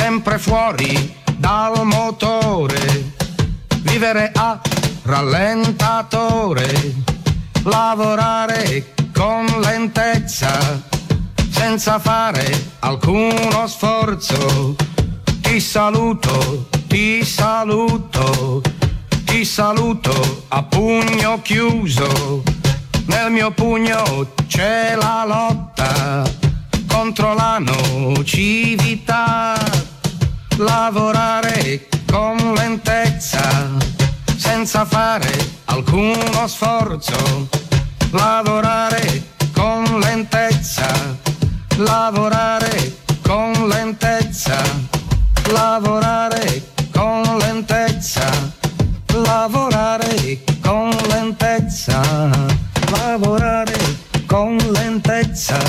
sempre fuori dal motore, vivere a rallentatore, lavorare con lentezza, senza fare alcuno sforzo. Ti saluto, ti saluto, ti saluto a pugno chiuso. Nel mio pugno c'è la lotta contro la nocività. Lavorare con lentezza, senza fare alcuno sforzo. Lavorare con lentezza, lavorare con lentezza, lavorare con lentezza, lavorare con lentezza, lavorare con lentezza.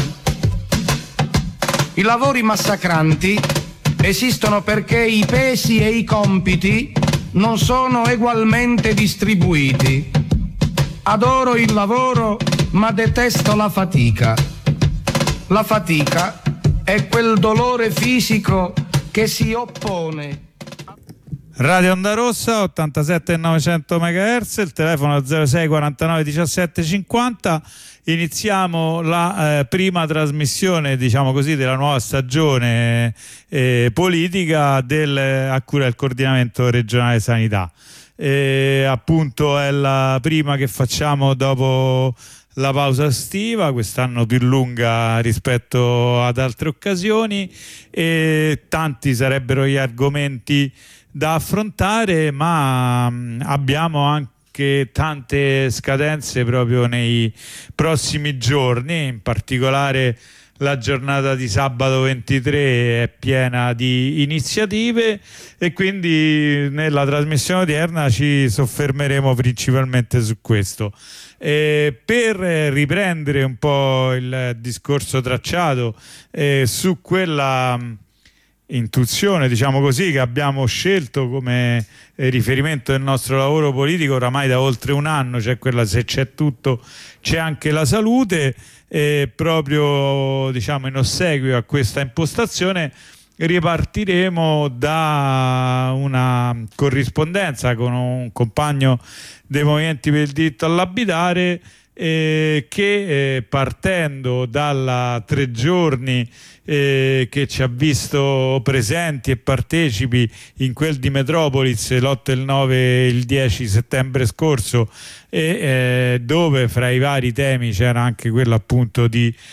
I lavori massacranti esistono perché i pesi e i compiti non sono egualmente distribuiti. Adoro il lavoro, ma detesto la fatica. La fatica è quel dolore fisico che si oppone. Radio Onda Rossa 87,900 MHz, il telefono 06 49 17 50. Iniziamo la prima trasmissione, diciamo così, della nuova stagione politica a cura del coordinamento regionale sanità. Appunto è la prima che facciamo dopo la pausa estiva, quest'anno più lunga rispetto ad altre occasioni, e tanti sarebbero gli argomenti da affrontare, ma abbiamo anche tante scadenze proprio nei prossimi giorni. In particolare la giornata di sabato 23 è piena di iniziative e quindi nella trasmissione odierna ci soffermeremo principalmente su questo. Per riprendere un po' il discorso tracciato su quella intuizione, diciamo così, che abbiamo scelto come riferimento del nostro lavoro politico oramai da oltre un anno, cioè quella se c'è tutto c'è anche la salute, proprio diciamo in ossequio a questa impostazione ripartiremo da una corrispondenza con un compagno dei movimenti per il diritto all'abitare che partendo dalla 3 giorni che ci ha visto presenti e partecipi in quel di Metropolis l'8, il 9 e il 10 settembre scorso, dove fra i vari temi c'era anche quello appunto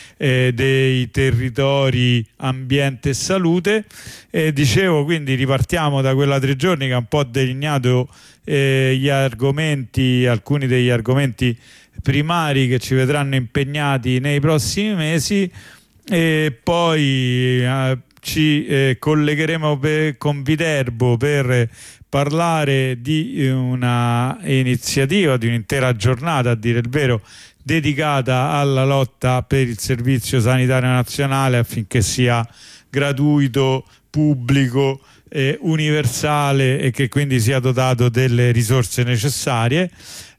dei territori, ambiente e salute. Dicevo, quindi ripartiamo da quella 3 giorni che ha un po' delineato gli argomenti, alcuni degli argomenti primari che ci vedranno impegnati nei prossimi mesi, e poi ci collegheremo con Viterbo per parlare di una iniziativa, di un'intera giornata a dire il vero, dedicata alla lotta per il Servizio Sanitario Nazionale affinché sia gratuito, pubblico, universale e che quindi sia dotato delle risorse necessarie.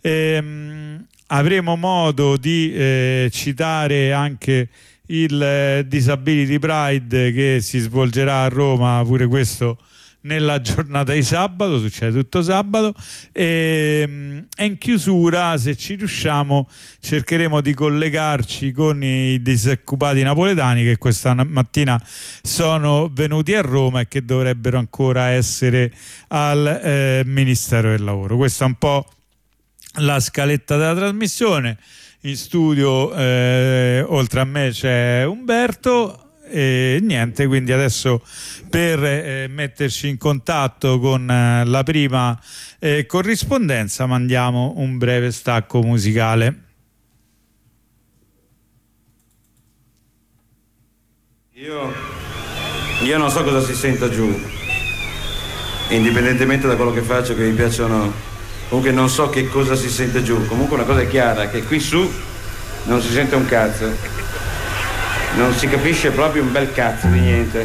Avremo modo di citare anche il Disability Pride che si svolgerà a Roma, pure questo nella giornata di sabato, succede tutto sabato, e in chiusura, se ci riusciamo, cercheremo di collegarci con i disoccupati napoletani che questa mattina sono venuti a Roma e che dovrebbero ancora essere al Ministero del Lavoro. Questa è un po' la scaletta della trasmissione. In studio oltre a me c'è Umberto e niente, quindi adesso per metterci in contatto con la prima corrispondenza mandiamo un breve stacco musicale. Io non so cosa si senta giù, indipendentemente da quello che faccio, che mi piacciono. Comunque non so che cosa si sente giù. Comunque una cosa è chiara, che qui su non si sente un cazzo. Non si capisce proprio un bel cazzo di niente.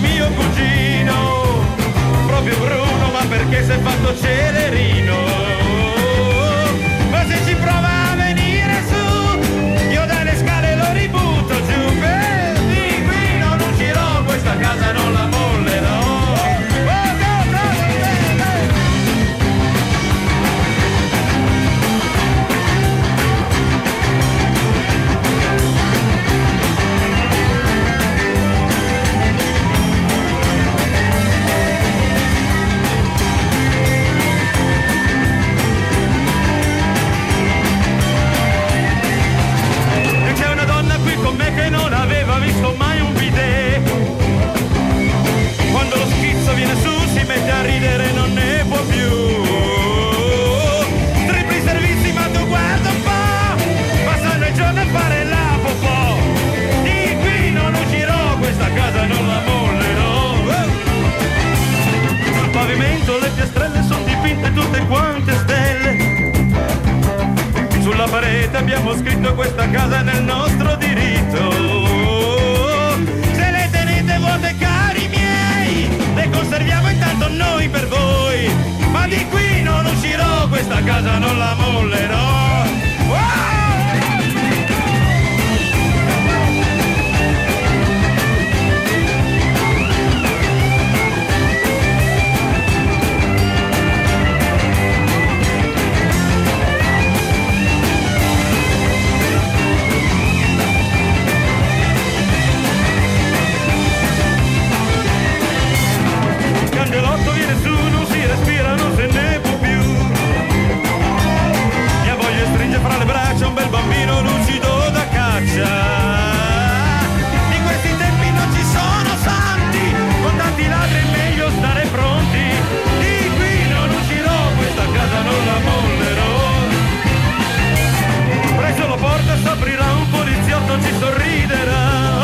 mio cugino, proprio Bruno, ma perché si è fatto celerino? Ma se ci prova a venire su, io dalle scale lo ributto giù. Beh, di qui non uscirò, questa casa non la mollerò. Che non aveva visto mai un bidet. Quando lo schizzo viene su si mette a ridere, non ne può più. Tripli servizi ma tu guarda un po', passano i giorni a fare la popò. Di qui non uscirò, questa casa non la mollerò. Sul pavimento le piastrelle sono dipinte tutte quante stelle. Sulla parete abbiamo scritto questa casa nel nostro diritto. Se le tenete vuote cari miei, le conserviamo intanto noi per voi. Ma di qui non uscirò, questa casa non la mollerò. Candelotto viene su, non si respira, non se ne può più. Mia moglie stringe fra le braccia un bel bambino lucido da caccia. In questi tempi non ci sono santi, con tanti ladri è meglio stare pronti. Di qui non uscirò, questa casa non la mollerò. Presso la porta s'aprirà un poliziotto, ci sorriderà.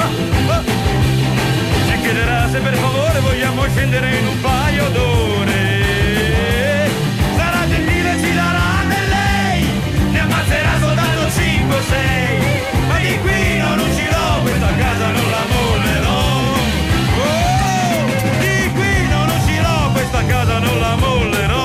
Chiederà se per favore vogliamo scendere in un paio d'ore. Sarà gentile, ci darà del lei, ne ammazzerà soltanto 5 o 6. Ma di qui non uscirò, questa casa non la mollerò. Oh, di qui non uscirò, questa casa non la mollerò.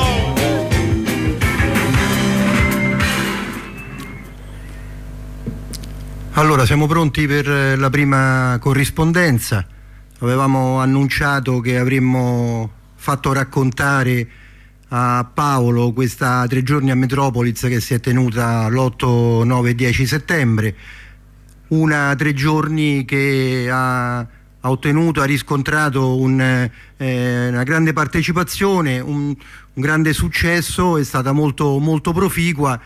Allora, siamo pronti per la prima corrispondenza. Avevamo annunciato che avremmo fatto raccontare a Paolo questa 3 giorni a Metropolis che si è tenuta l'8, 9 e 10 settembre. Una 3 giorni che ha ottenuto, ha riscontrato una grande partecipazione, un grande successo, è stata molto, molto proficua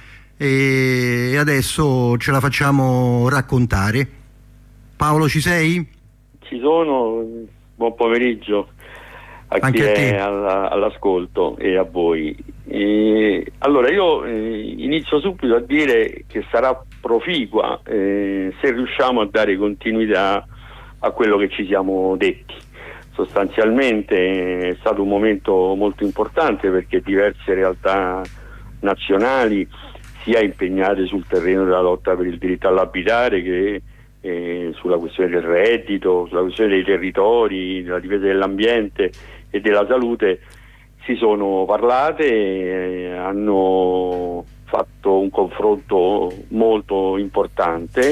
e adesso ce la facciamo raccontare. Paolo, ci sei? Ci sono, buon pomeriggio a chi è all'ascolto e a voi. Allora io inizio subito a dire che sarà proficua se riusciamo a dare continuità a quello che ci siamo detti. Sostanzialmente è stato un momento molto importante perché diverse realtà nazionali, sia impegnate sul terreno della lotta per il diritto all'abitare che sulla questione del reddito, sulla questione dei territori, della difesa dell'ambiente e della salute, si sono parlate, hanno fatto un confronto molto importante.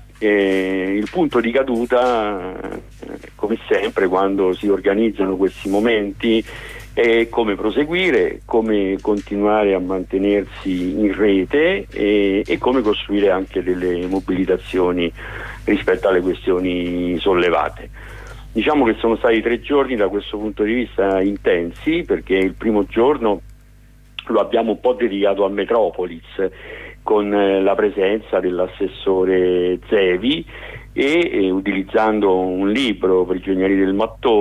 Il punto di caduta, come sempre quando si organizzano questi momenti, è come proseguire, come continuare a mantenersi in rete e come costruire anche delle mobilitazioni rispetto alle questioni sollevate. Diciamo che sono stati 3 giorni da questo punto di vista intensi, perché il primo giorno lo abbiamo un po' dedicato a Metropolis con la presenza dell'assessore Zevi e utilizzando un libro, Prigionieri del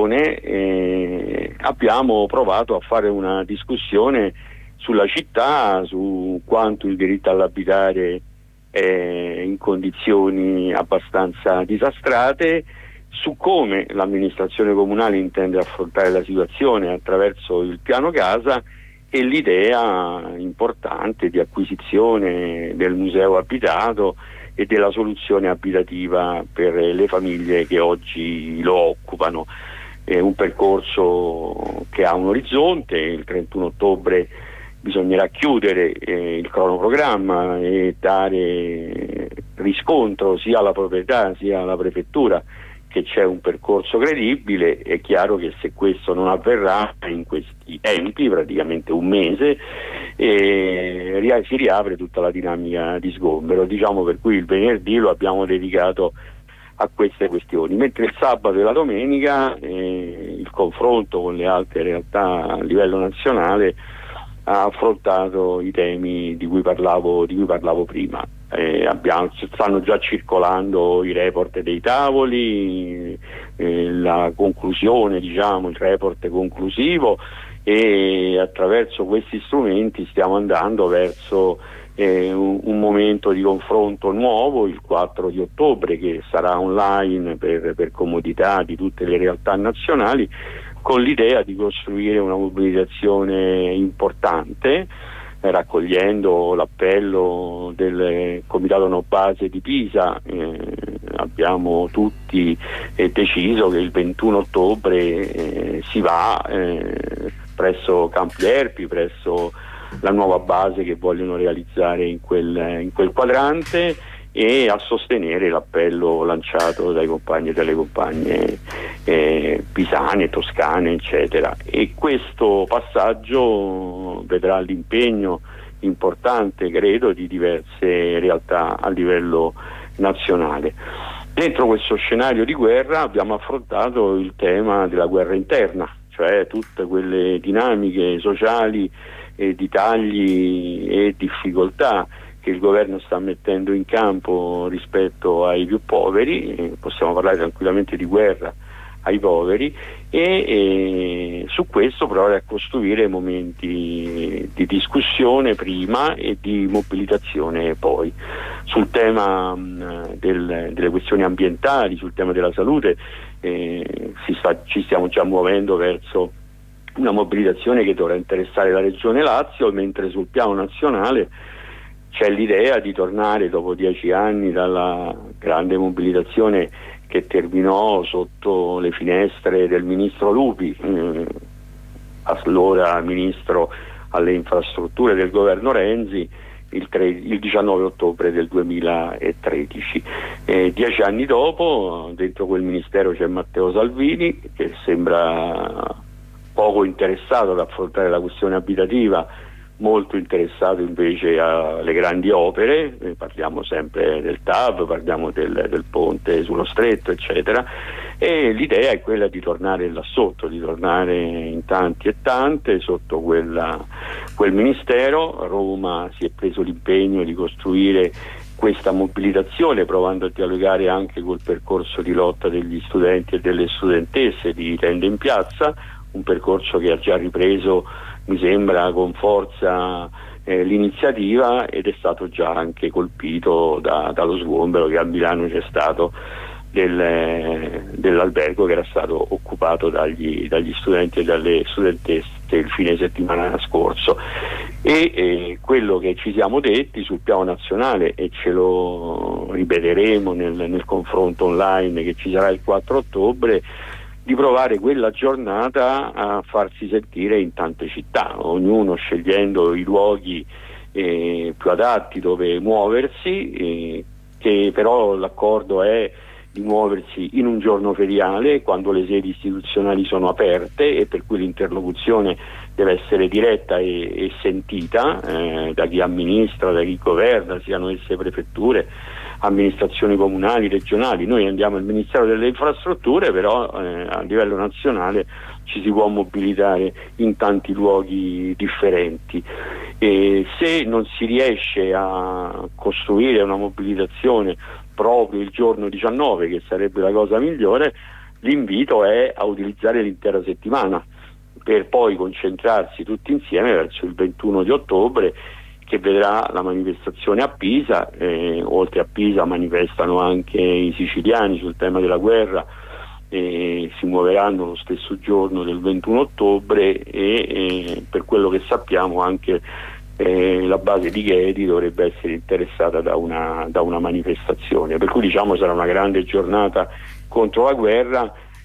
mattone, abbiamo provato a fare una discussione sulla città, su quanto il diritto all'abitare è in condizioni abbastanza disastrate, su come l'amministrazione comunale intende affrontare la situazione attraverso il piano casa e l'idea importante di acquisizione del museo abitato e della soluzione abitativa per le famiglie che oggi lo occupano. un percorso che ha un orizzonte. Il 31 ottobre bisognerà chiudere il cronoprogramma e dare riscontro sia alla proprietà sia alla prefettura che c'è un percorso credibile. È chiaro che se questo non avverrà in questi tempi, praticamente un mese, si riapre tutta la dinamica di sgombero, diciamo, per cui il venerdì lo abbiamo dedicato a queste questioni, mentre il sabato e la domenica il confronto con le altre realtà a livello nazionale ha affrontato i temi di cui parlavo prima. Stanno già circolando i report dei tavoli, la conclusione, diciamo, il report conclusivo, e attraverso questi strumenti stiamo andando verso un momento di confronto nuovo, il 4 di ottobre, che sarà online per comodità di tutte le realtà nazionali, con l'idea di costruire una mobilitazione importante, raccogliendo l'appello del Comitato No Base di Pisa. Abbiamo tutti deciso che il 21 ottobre si va presso Campi Erpi, presso la nuova base che vogliono realizzare in quel quadrante, e a sostenere l'appello lanciato dai compagni e dalle compagne pisane, toscane, eccetera. E questo passaggio vedrà l'impegno importante, credo, di diverse realtà a livello nazionale. Dentro questo scenario di guerra abbiamo affrontato il tema della guerra interna, cioè tutte quelle dinamiche sociali di tagli e difficoltà che il governo sta mettendo in campo rispetto ai più poveri. Possiamo parlare tranquillamente di guerra ai poveri, e su questo provare a costruire momenti di discussione prima e di mobilitazione poi. Sul tema delle questioni ambientali, sul tema della salute, ci stiamo già muovendo verso una mobilitazione che dovrà interessare la Regione Lazio, mentre sul piano nazionale c'è l'idea di tornare dopo 10 anni dalla grande mobilitazione che terminò sotto le finestre del ministro Lupi, allora ministro alle infrastrutture del governo Renzi, il 19 ottobre del 2013. 10 anni dopo, dentro quel ministero c'è Matteo Salvini, che sembra poco interessato ad affrontare la questione abitativa, molto interessato invece alle grandi opere. Parliamo sempre del TAV, parliamo del ponte sullo stretto, eccetera, e l'idea è quella di tornare là sotto, di tornare in tanti e tante sotto quel ministero. Roma si è preso l'impegno di costruire questa mobilitazione, provando a dialogare anche col percorso di lotta degli studenti e delle studentesse di Tende in Piazza, un percorso che ha già ripreso, mi sembra, con forza l'iniziativa, ed è stato già anche colpito dallo sgombero che a Milano c'è stato dell'albergo che era stato occupato dagli studenti e dalle studentesse il fine settimana scorso. E quello che ci siamo detti sul piano nazionale, e ce lo ripeteremo nel confronto online che ci sarà il 4 ottobre, di provare quella giornata a farsi sentire in tante città, ognuno scegliendo i luoghi più adatti dove muoversi, che però l'accordo è di muoversi in un giorno feriale, quando le sedi istituzionali sono aperte, e per cui l'interlocuzione deve essere diretta e sentita da chi amministra, da chi governa, siano esse prefetture, amministrazioni comunali, regionali. Noi andiamo al Ministero delle Infrastrutture, però a livello nazionale ci si può mobilitare in tanti luoghi differenti, e se non si riesce a costruire una mobilitazione proprio il giorno 19, che sarebbe la cosa migliore, l'invito è a utilizzare l'intera settimana per poi concentrarsi tutti insieme verso il 21 di ottobre, che vedrà la manifestazione a Pisa. Oltre a Pisa manifestano anche i siciliani sul tema della guerra, si muoveranno lo stesso giorno del 21 ottobre, e per quello che sappiamo anche la base di Ghedi dovrebbe essere interessata da una manifestazione, per cui diciamo sarà una grande giornata contro la guerra,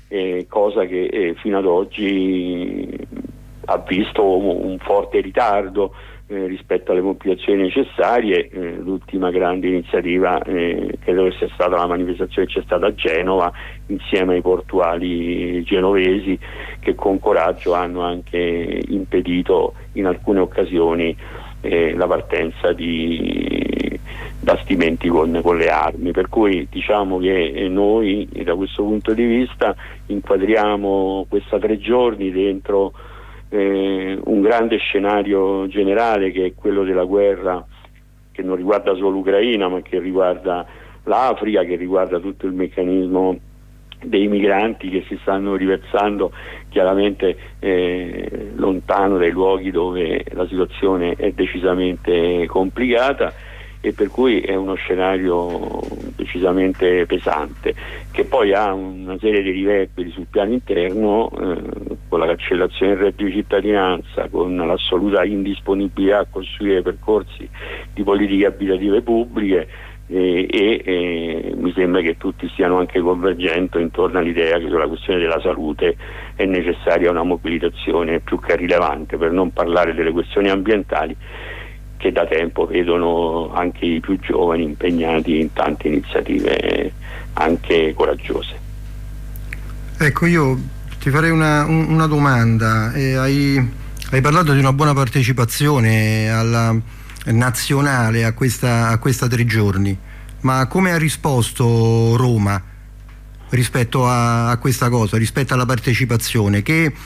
cosa che fino ad oggi ha visto un forte ritardo rispetto alle mobilitazioni necessarie. L'ultima grande iniziativa credo che sia stata la manifestazione che c'è stata a Genova insieme ai portuali genovesi, che con coraggio hanno anche impedito in alcune occasioni la partenza di bastimenti con le armi, per cui diciamo che noi da questo punto di vista inquadriamo questa 3 giorni dentro un grande scenario generale, che è quello della guerra, che non riguarda solo l'Ucraina ma che riguarda l'Africa, che riguarda tutto il meccanismo dei migranti che si stanno riversando chiaramente lontano dai luoghi dove la situazione è decisamente complicata, e per cui è uno scenario decisamente pesante, che poi ha una serie di riverberi sul piano interno, con la cancellazione del reddito di cittadinanza, con l'assoluta indisponibilità a costruire percorsi di politiche abitative pubbliche, e mi sembra che tutti stiano anche convergendo intorno all'idea che sulla questione della salute è necessaria una mobilitazione più che rilevante, per non parlare delle questioni ambientali, che da tempo vedono anche i più giovani impegnati in tante iniziative anche coraggiose. Ecco, io ti farei una domanda. Hai parlato di una buona partecipazione alla nazionale a questa 3 giorni, ma come ha risposto Roma rispetto a questa cosa, rispetto alla partecipazione?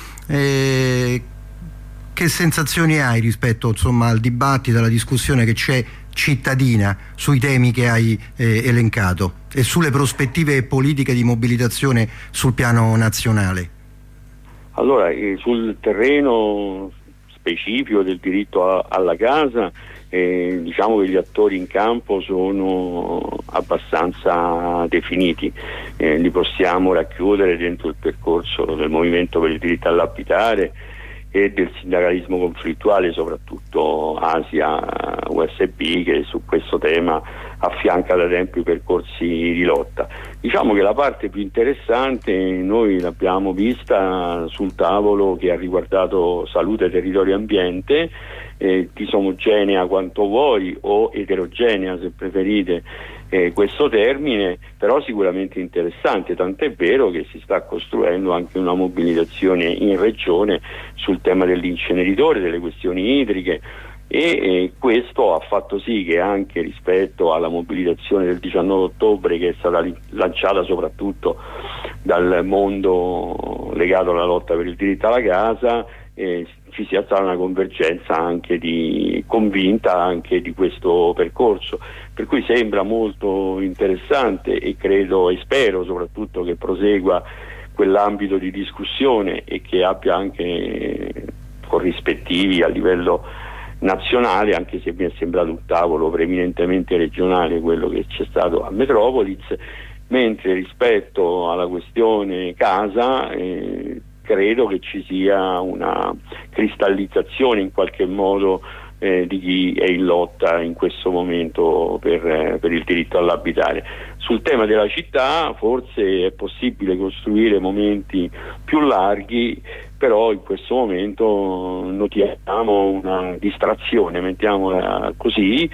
Che sensazioni hai rispetto, insomma, al dibattito, alla discussione che c'è cittadina sui temi che hai elencato e sulle prospettive politiche di mobilitazione sul piano nazionale? Allora, sul terreno specifico del diritto alla casa, diciamo che gli attori in campo sono abbastanza definiti, li possiamo racchiudere dentro il percorso del Movimento per il diritto all'abitare e del sindacalismo conflittuale, soprattutto Asia USB, che su questo tema affianca da tempo i percorsi di lotta. Diciamo che la parte più interessante noi l'abbiamo vista sul tavolo che ha riguardato salute, territorio e ambiente, disomogenea quanto vuoi o eterogenea se preferite questo termine, però sicuramente interessante, tant'è vero che si sta costruendo anche una mobilitazione in regione sul tema dell'inceneritore, delle questioni idriche, e questo ha fatto sì che anche rispetto alla mobilitazione del 19 ottobre, che è stata lanciata soprattutto dal mondo legato alla lotta per il diritto alla casa, ci sia stata una convergenza anche convinta anche di questo percorso, per cui sembra molto interessante, e credo e spero soprattutto che prosegua quell'ambito di discussione e che abbia anche corrispettivi a livello nazionale, anche se mi è sembrato un tavolo preminentemente regionale quello che c'è stato a Metropolis, mentre rispetto alla questione casa credo che ci sia una cristallizzazione in qualche modo di chi è in lotta in questo momento per il diritto all'abitare. Sul tema della città forse è possibile costruire momenti più larghi, però in questo momento notiamo una distrazione, mettiamola così,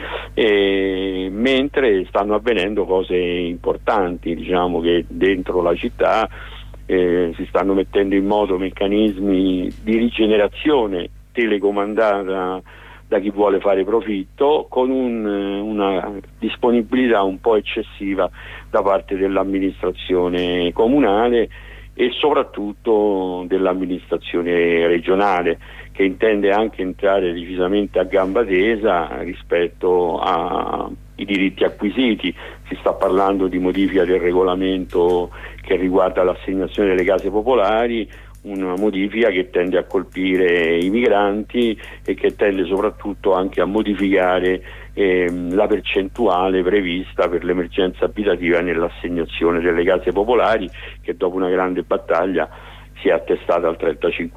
mentre stanno avvenendo cose importanti. Diciamo che dentro la città si stanno mettendo in moto meccanismi di rigenerazione telecomandata da chi vuole fare profitto, con una disponibilità un po' eccessiva da parte dell'amministrazione comunale e soprattutto dell'amministrazione regionale, che intende anche entrare decisamente a gamba tesa rispetto ai diritti acquisiti. Si sta parlando di modifica del regolamento che riguarda l'assegnazione delle case popolari, una modifica che tende a colpire i migranti e che tende soprattutto anche a modificare la percentuale prevista per l'emergenza abitativa nell'assegnazione delle case popolari, che dopo una grande battaglia si è attestata al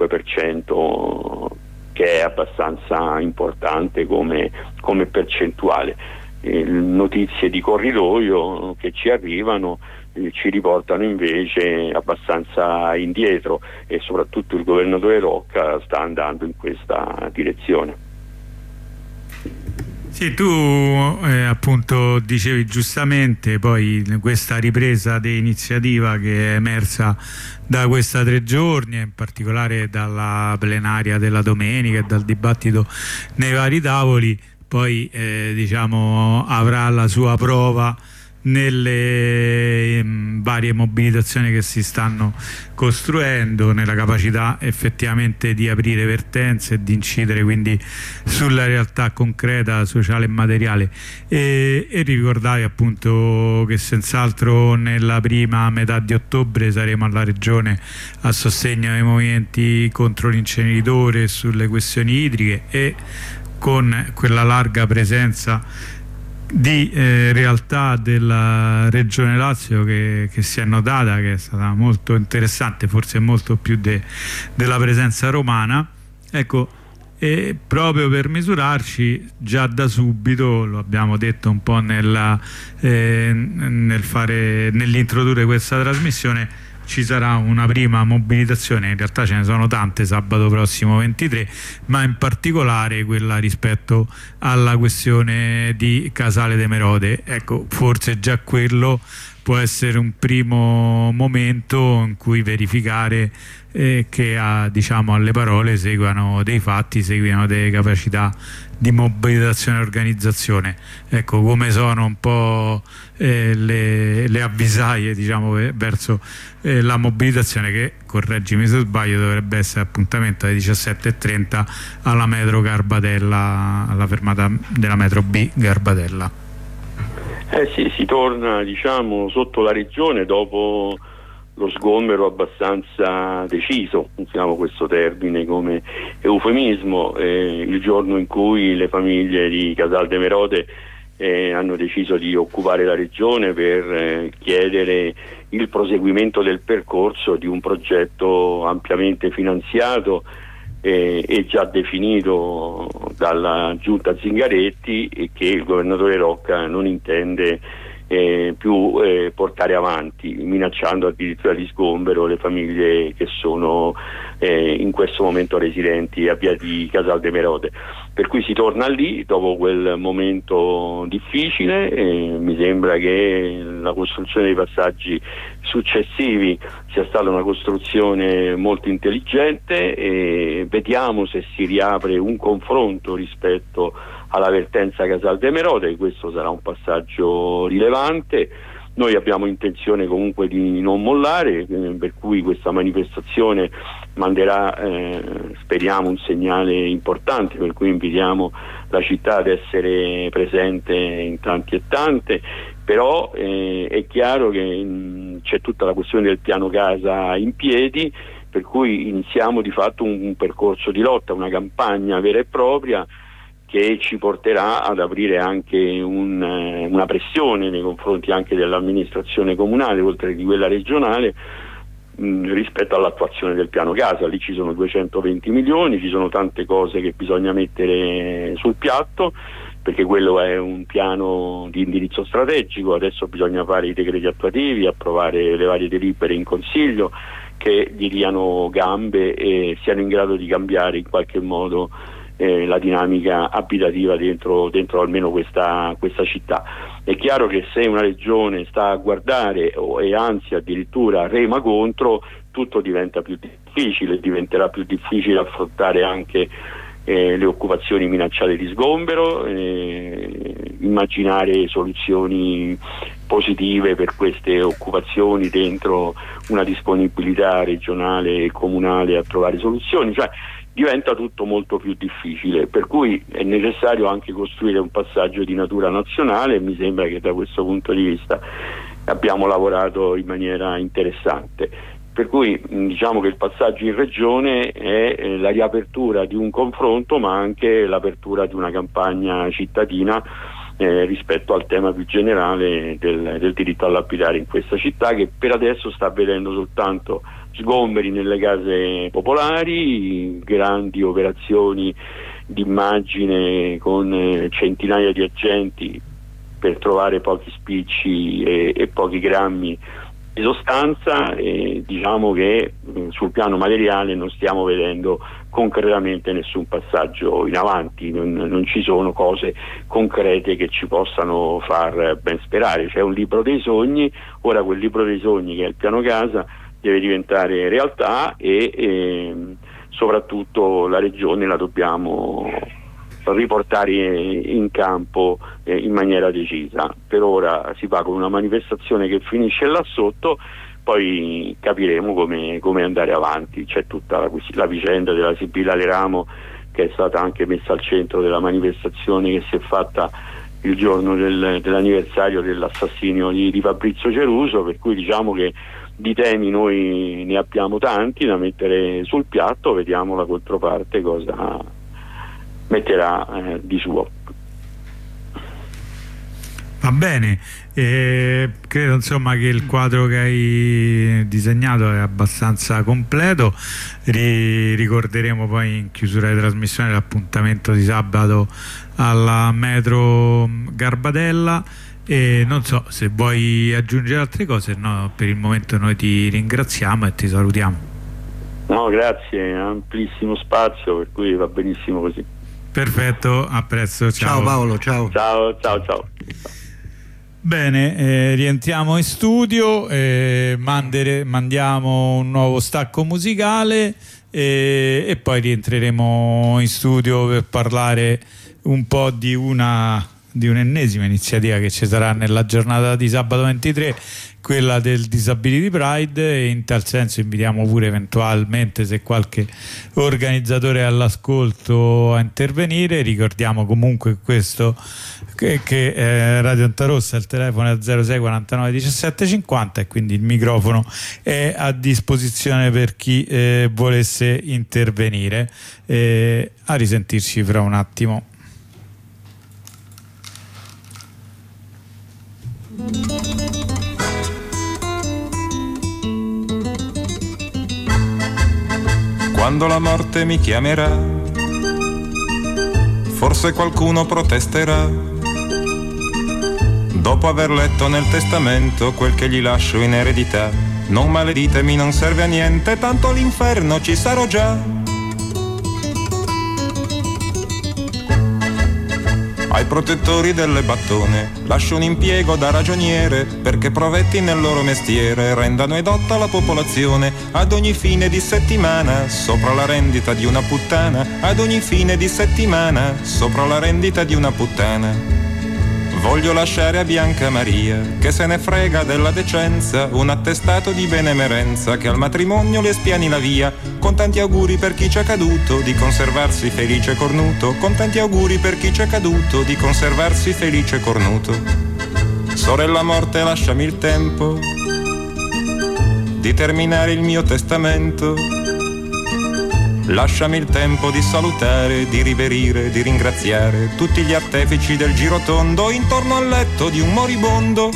35%, che è abbastanza importante come percentuale. Notizie di corridoio che ci arrivano ci riportano invece abbastanza indietro, e soprattutto il governatore Rocca sta andando in questa direzione. Sì, tu appunto dicevi giustamente poi questa ripresa di iniziativa che è emersa da questa 3 giorni, in particolare dalla plenaria della domenica e dal dibattito nei vari tavoli, poi diciamo avrà la sua prova nelle varie mobilitazioni che si stanno costruendo, nella capacità effettivamente di aprire vertenze e di incidere quindi sulla realtà concreta, sociale e materiale. E ricordavi appunto che senz'altro nella prima metà di ottobre saremo alla Regione a sostegno dei movimenti contro l'inceneritore e sulle questioni idriche, e con quella larga presenza di realtà della Regione Lazio che si è notata, che è stata molto interessante, forse molto più della presenza romana, ecco. E proprio per misurarci già da subito, lo abbiamo detto un po' nell'introdurre questa trasmissione, ci sarà una prima mobilitazione, in realtà ce ne sono tante sabato prossimo 23, ma in particolare quella rispetto alla questione di Casale de Merode. Ecco, forse già quello può essere un primo momento in cui verificare che diciamo alle parole seguano dei fatti, seguano delle capacità di mobilitazione e organizzazione. Ecco, come sono un po' le avvisaglie, diciamo, verso la mobilitazione che, correggimi se sbaglio, dovrebbe essere appuntamento alle 17:30 alla metro Garbatella, alla fermata della metro B Garbatella. Sì, si torna, diciamo, sotto la regione dopo lo sgombero abbastanza deciso, usiamo questo termine come eufemismo, il giorno in cui le famiglie di Casal de Merode hanno deciso di occupare la regione per chiedere il proseguimento del percorso di un progetto ampiamente finanziato e già definito dalla giunta Zingaretti, e che il governatore Rocca non intende più portare avanti, minacciando addirittura di sgombero le famiglie che sono in questo momento residenti a via di Casal de Merode. Per cui si torna lì dopo quel momento difficile, mi sembra che la costruzione dei passaggi successivi sia stata una costruzione molto intelligente, e vediamo se si riapre un confronto rispetto alla vertenza Casal de Merode. Questo sarà un passaggio rilevante. Noi abbiamo intenzione comunque di non mollare, per cui questa manifestazione manderà, speriamo, un segnale importante, per cui invitiamo la città ad essere presente in tanti e tante. Però è chiaro che c'è tutta la questione del piano casa in piedi, per cui iniziamo di fatto un percorso di lotta, una campagna vera e propria, che ci porterà ad aprire anche una pressione nei confronti anche dell'amministrazione comunale, oltre che di quella regionale, rispetto all'attuazione del piano casa. Lì ci sono 220 milioni, ci sono tante cose che bisogna mettere sul piatto, perché quello è un piano di indirizzo strategico. Adesso bisogna fare i decreti attuativi, approvare le varie delibere in Consiglio che gli diano gambe e siano in grado di cambiare in qualche modo la dinamica abitativa dentro almeno questa città. È chiaro che se una regione sta a guardare e anzi addirittura rema contro, tutto diventa più difficile, diventerà più difficile affrontare anche le occupazioni minacciate di sgombero, immaginare soluzioni positive per queste occupazioni dentro una disponibilità regionale e comunale a trovare soluzioni, cioè diventa tutto molto più difficile, per cui è necessario anche costruire un passaggio di natura nazionale, e mi sembra che da questo punto di vista abbiamo lavorato in maniera interessante. Per cui diciamo che il passaggio in regione è la riapertura di un confronto, ma anche l'apertura di una campagna cittadina rispetto al tema più generale del diritto all'abitare in questa città, che per adesso sta vedendo soltanto sgomberi nelle case popolari, grandi operazioni di immagine con centinaia di agenti per trovare pochi spicci e pochi grammi sostanza, diciamo che sul piano materiale non stiamo vedendo concretamente nessun passaggio in avanti, non ci sono cose concrete che ci possano far ben sperare. C'è un libro dei sogni, ora quel libro dei sogni, che è il piano casa, deve diventare realtà e soprattutto la regione la dobbiamo riportare in campo in maniera decisa. Per ora si va con una manifestazione che finisce là sotto, poi capiremo come andare avanti. C'è tutta la vicenda della Sibilla Leramo, che è stata anche messa al centro della manifestazione che si è fatta il giorno dell'anniversario dell'assassinio di Fabrizio Ceruso, per cui diciamo che di temi noi ne abbiamo tanti da mettere sul piatto, vediamo la controparte cosa metterà di suo. Va bene, credo insomma che il quadro che hai disegnato è abbastanza completo. Ricorderemo poi in chiusura di trasmissione l'appuntamento di sabato alla Metro Garbatella, e non so se vuoi aggiungere altre cose. No, per il momento noi ti ringraziamo e ti salutiamo. No, grazie, amplissimo spazio, per cui va benissimo così. Perfetto, a presto, ciao. Ciao Paolo, ciao. Ciao. Bene, rientriamo in studio, mandiamo un nuovo stacco musicale e poi rientreremo in studio per parlare un po' di un'ennesima iniziativa che ci sarà nella giornata di sabato 23, quella del Disability Pride, e in tal senso invitiamo pure eventualmente, se qualche organizzatore è all'ascolto, a intervenire. Ricordiamo comunque questo che Radio Ondarossa, il telefono è 06 49 17 50 e quindi il microfono è a disposizione per chi volesse intervenire. A risentirci fra un attimo. Quando la morte mi chiamerà, forse qualcuno protesterà, dopo aver letto nel testamento quel che gli lascio in eredità. Non maleditemi, non serve a niente, tanto all'inferno ci sarò già. Ai protettori delle battone lascio un impiego da ragioniere, perché provetti nel loro mestiere rendano edotta la popolazione. Ad ogni fine di settimana sopra la rendita di una puttana, ad ogni fine di settimana sopra la rendita di una puttana. Voglio lasciare a Bianca Maria, che se ne frega della decenza, un attestato di benemerenza che al matrimonio le spiani la via. Con tanti auguri per chi c'è caduto di conservarsi felice e cornuto, con tanti auguri per chi c'è caduto di conservarsi felice e cornuto. Sorella morte, lasciami il tempo di terminare il mio testamento. Lasciami il tempo di salutare, di riverire, di ringraziare tutti gli artefici del girotondo intorno al letto di un moribondo.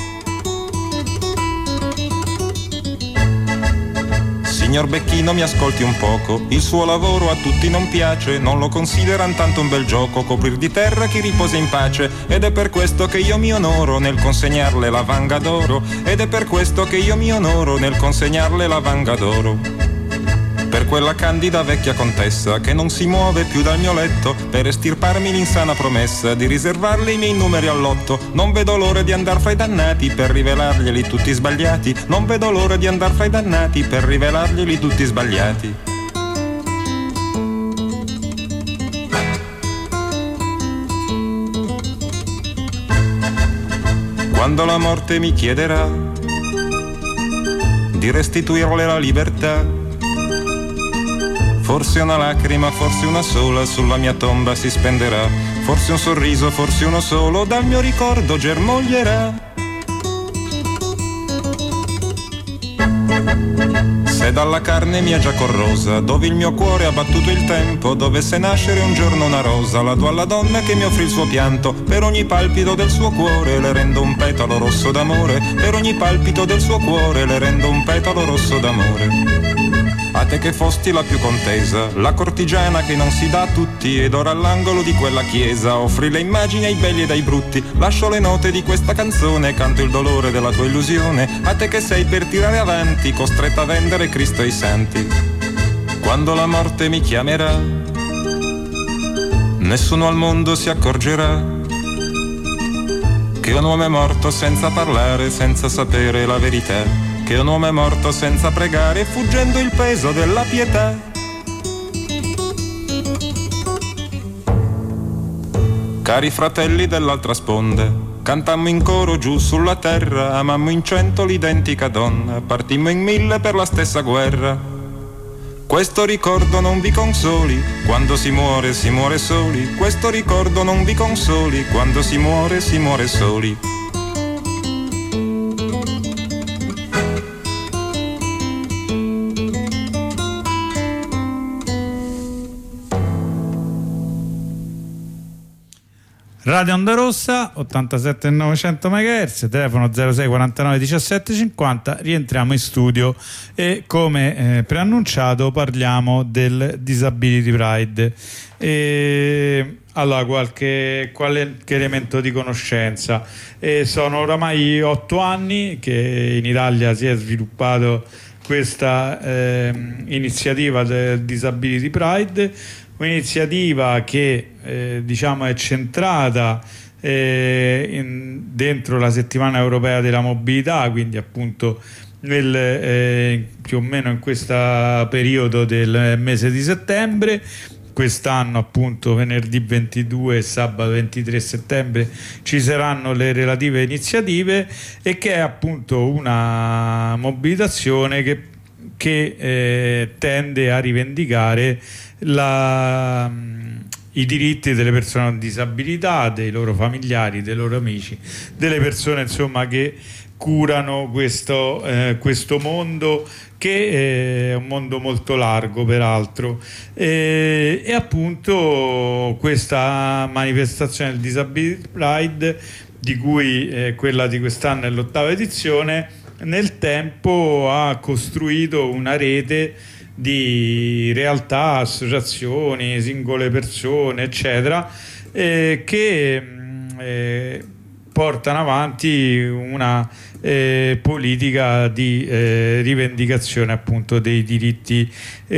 Signor Becchino, mi ascolti un poco, il suo lavoro a tutti non piace, non lo consideran tanto un bel gioco, coprir di terra chi riposa in pace, ed è per questo che io mi onoro nel consegnarle la Vanga d'Oro, ed è per questo che io mi onoro nel consegnarle la Vanga d'Oro. Per quella candida vecchia contessa che non si muove più dal mio letto, per estirparmi l'insana promessa di riservarle i miei numeri al lotto. Non vedo l'ora di andar fra i dannati per rivelarglieli tutti sbagliati. Non vedo l'ora di andar fra i dannati per rivelarglieli tutti sbagliati. Quando la morte mi chiederà di restituirle la libertà, forse una lacrima, forse una sola, sulla mia tomba si spenderà. Forse un sorriso, forse uno solo, dal mio ricordo germoglierà. Se dalla carne mia già corrosa, dove il mio cuore ha battuto il tempo, dovesse nascere un giorno una rosa, la do alla donna che mi offrì il suo pianto. Per ogni palpito del suo cuore le rendo un petalo rosso d'amore. Per ogni palpito del suo cuore le rendo un petalo rosso d'amore. a te che fosti la più contesa, la cortigiana che non si dà a tutti, ed ora all'angolo di quella chiesa offri le immagini ai belli ed ai brutti. Lascio le note di questa canzone, canto il dolore della tua illusione, a te che sei per tirare avanti costretta a vendere Cristo e i santi. Quando la morte mi chiamerà, nessuno al mondo si accorgerà che un uomo è morto senza parlare, senza sapere la verità, che un uomo è morto senza pregare, fuggendo il peso della pietà. Cari fratelli dell'altra sponda, cantammo in coro giù sulla terra, amammo in 100 l'identica donna, partimmo in 1000 per la stessa guerra. Questo ricordo non vi consoli, quando si muore soli. Questo ricordo non vi consoli, quando si muore soli. Radio Onda Rossa 87.900 MHz, telefono 06 49 17 50. Rientriamo in studio e come preannunciato parliamo del Disability Pride. Allora, qualche elemento di conoscenza. Sono oramai 8 anni che in Italia si è sviluppato questa iniziativa del Disability Pride, un'iniziativa che diciamo è centrata dentro la settimana europea della mobilità, quindi appunto più o meno in questo periodo del mese di settembre. Quest'anno appunto venerdì 22 e sabato 23 settembre ci saranno le relative iniziative, e che è appunto una mobilitazione che tende a rivendicare i diritti delle persone con disabilità, dei loro familiari, dei loro amici, delle persone insomma che curano questo mondo, che è un mondo molto largo peraltro, e appunto questa manifestazione del Disability Pride, di cui quella di quest'anno è l'8ª edizione, nel tempo ha costruito una rete di realtà, associazioni, singole persone eccetera, che portano avanti una politica di rivendicazione appunto dei diritti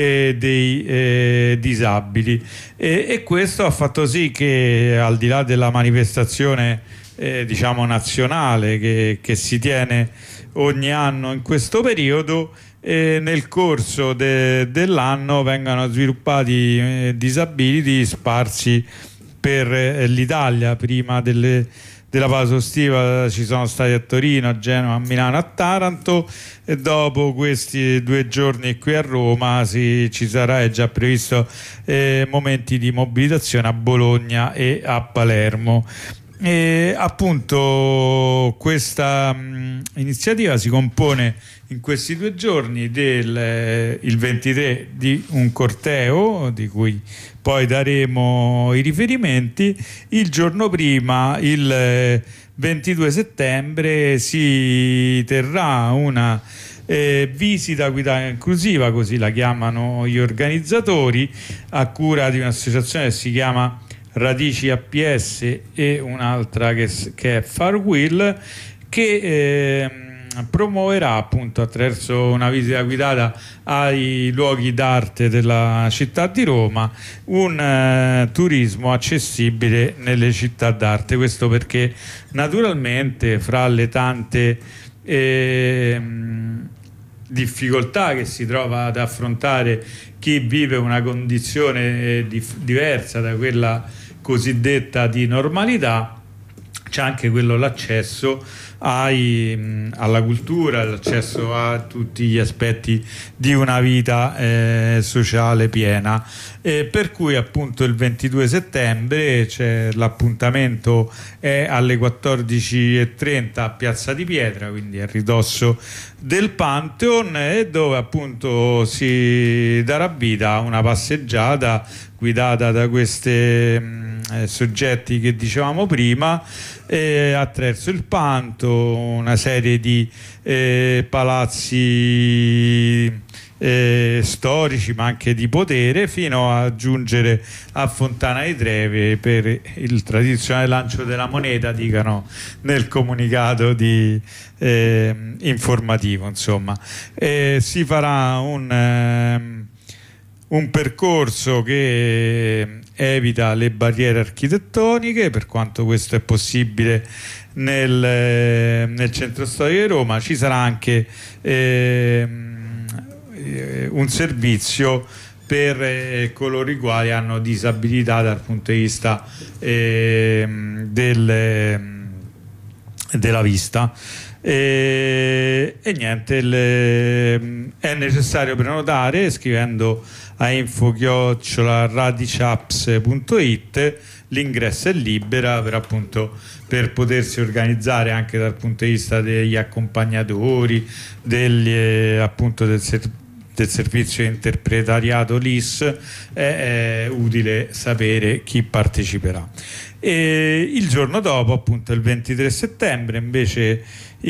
dei disabili, e questo ha fatto sì che, al di là della manifestazione diciamo nazionale che si tiene ogni anno in questo periodo, nel corso dell'anno vengano sviluppati disability sparsi per l'Italia. Prima della pausa estiva ci sono stati a Torino, a Genova, a Milano, a Taranto, e dopo questi 2 giorni qui a Roma ci sarà, è già previsto, momenti di mobilitazione a Bologna e a Palermo. E appunto questa iniziativa si compone in questi 2 giorni il 23 di un corteo di cui poi daremo i riferimenti. Il giorno prima, il 22 settembre, si terrà una visita guidata inclusiva, così la chiamano gli organizzatori, a cura di un'associazione che si chiama Radici APS e un'altra che è Farwill, che promuoverà appunto attraverso una visita guidata ai luoghi d'arte della città di Roma un turismo accessibile nelle città d'arte. Questo perché naturalmente, fra le tante difficoltà che si trova ad affrontare chi vive una condizione diversa da quella cosiddetta di normalità, c'è anche l'accesso alla cultura, l'accesso a tutti gli aspetti di una vita sociale piena, per cui appunto il 22 settembre l'appuntamento è alle 14:30 a Piazza di Pietra, quindi a ridosso del Pantheon, dove appunto si darà vita a una passeggiata guidata da questi soggetti che dicevamo prima, attraverso il Panto, una serie di palazzi storici ma anche di potere, fino a giungere a Fontana di Trevi per il tradizionale lancio della moneta, dicano nel comunicato informativo. Insomma, si farà un percorso che evita le barriere architettoniche, per quanto questo è possibile nel centro storico di Roma. Ci sarà anche un servizio per coloro i quali hanno disabilità dal punto di vista della vista. E niente, è necessario prenotare scrivendo a info@radicchaps.it. L'ingresso è libera per potersi organizzare anche dal punto di vista degli accompagnatori, del servizio interpretariato LIS. È utile sapere chi parteciperà. E il giorno dopo, appunto il 23 settembre, invece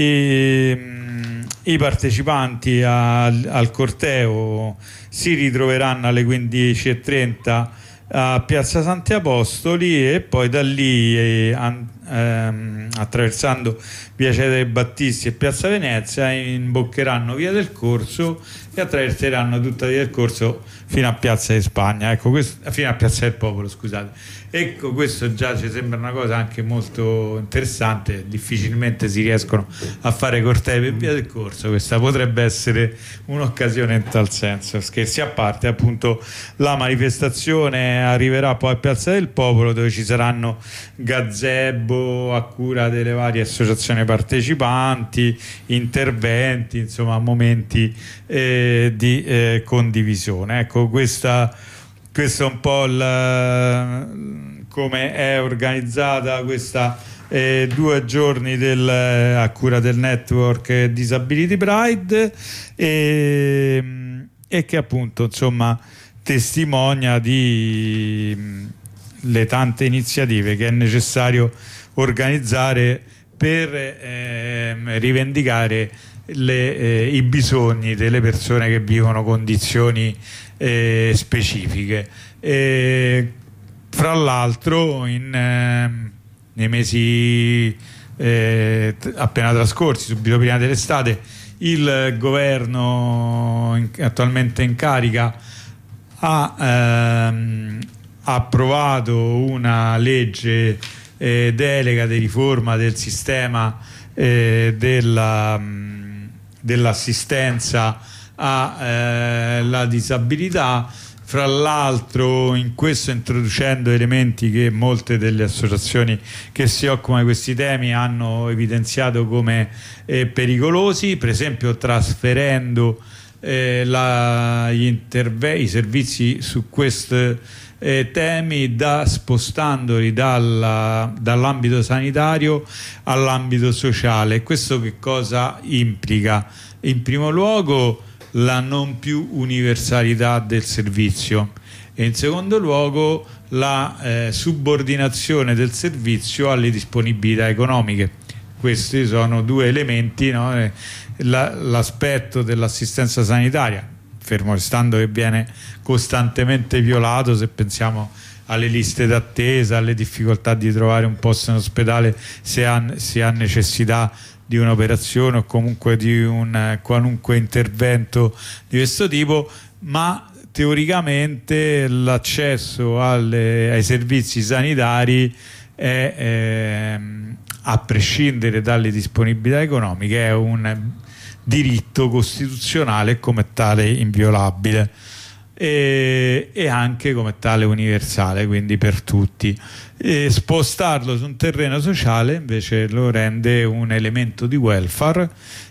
i partecipanti al corteo si ritroveranno alle 15:30 a Piazza Santi Apostoli, e poi da lì attraversando via Cesare Battisti e Piazza Venezia imboccheranno via del Corso e attraverseranno tutta via del Corso fino a Piazza di Spagna, fino a Piazza del Popolo, scusate. Ecco, questo già ci sembra una cosa anche molto interessante. Difficilmente si riescono a fare cortei per via del Corso, questa potrebbe essere un'occasione in tal senso. Scherzi a parte, appunto, la manifestazione arriverà poi a Piazza del Popolo, dove ci saranno gazebo a cura delle varie associazioni partecipanti, interventi, insomma momenti di condivisione. Ecco, questo è un po' come è organizzata questa 2 giorni a cura del network Disability Pride, e che appunto, insomma, testimonia di le tante iniziative che è necessario organizzare per rivendicare i bisogni delle persone che vivono condizioni specifiche. Fra l'altro nei mesi appena trascorsi, subito prima dell'estate, il governo attualmente in carica ha approvato una legge delega di riforma del sistema dell'assistenza alla disabilità. Fra l'altro, in questo introducendo elementi che molte delle associazioni che si occupano di questi temi hanno evidenziato come pericolosi, per esempio trasferendo i servizi su questi temi, spostandoli dall'ambito sanitario all'ambito sociale. Questo che cosa implica? In primo luogo la non più universalità del servizio, e in secondo luogo la subordinazione del servizio alle disponibilità economiche. Questi sono 2 elementi, no? L'aspetto dell'assistenza sanitaria, fermo restando che viene costantemente violato, se pensiamo alle liste d'attesa, alle difficoltà di trovare un posto in ospedale se ha necessità di un'operazione o comunque di un qualunque intervento di questo tipo, ma teoricamente l'accesso ai servizi sanitari è, a prescindere dalle disponibilità economiche, è un diritto costituzionale e come tale inviolabile, e anche come tale universale, quindi per tutti. Spostarlo su un terreno sociale invece lo rende un elemento di welfare,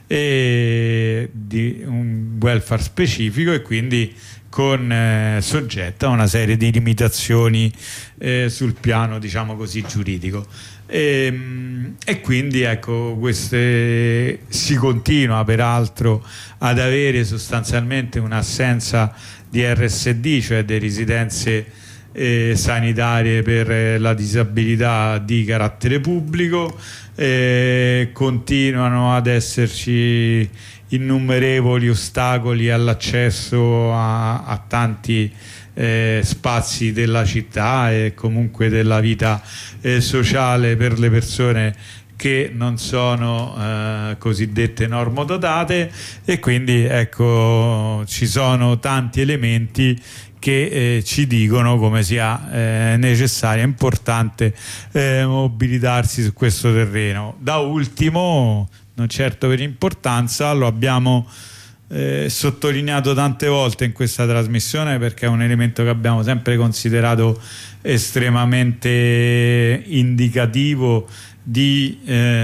di un welfare specifico, e quindi soggetta a una serie di limitazioni sul piano, diciamo così, giuridico. E quindi ecco, si continua peraltro ad avere sostanzialmente un'assenza di RSD, cioè delle residenze sanitarie per la disabilità di carattere pubblico. Continuano ad esserci innumerevoli ostacoli all'accesso a tanti spazi della città e comunque della vita sociale per le persone che non sono cosiddette normodotate, e quindi ecco, ci sono tanti elementi che ci dicono come sia necessario e importante mobilitarsi su questo terreno. Da ultimo, non certo per importanza, lo abbiamo sottolineato tante volte in questa trasmissione, perché è un elemento che abbiamo sempre considerato estremamente indicativo di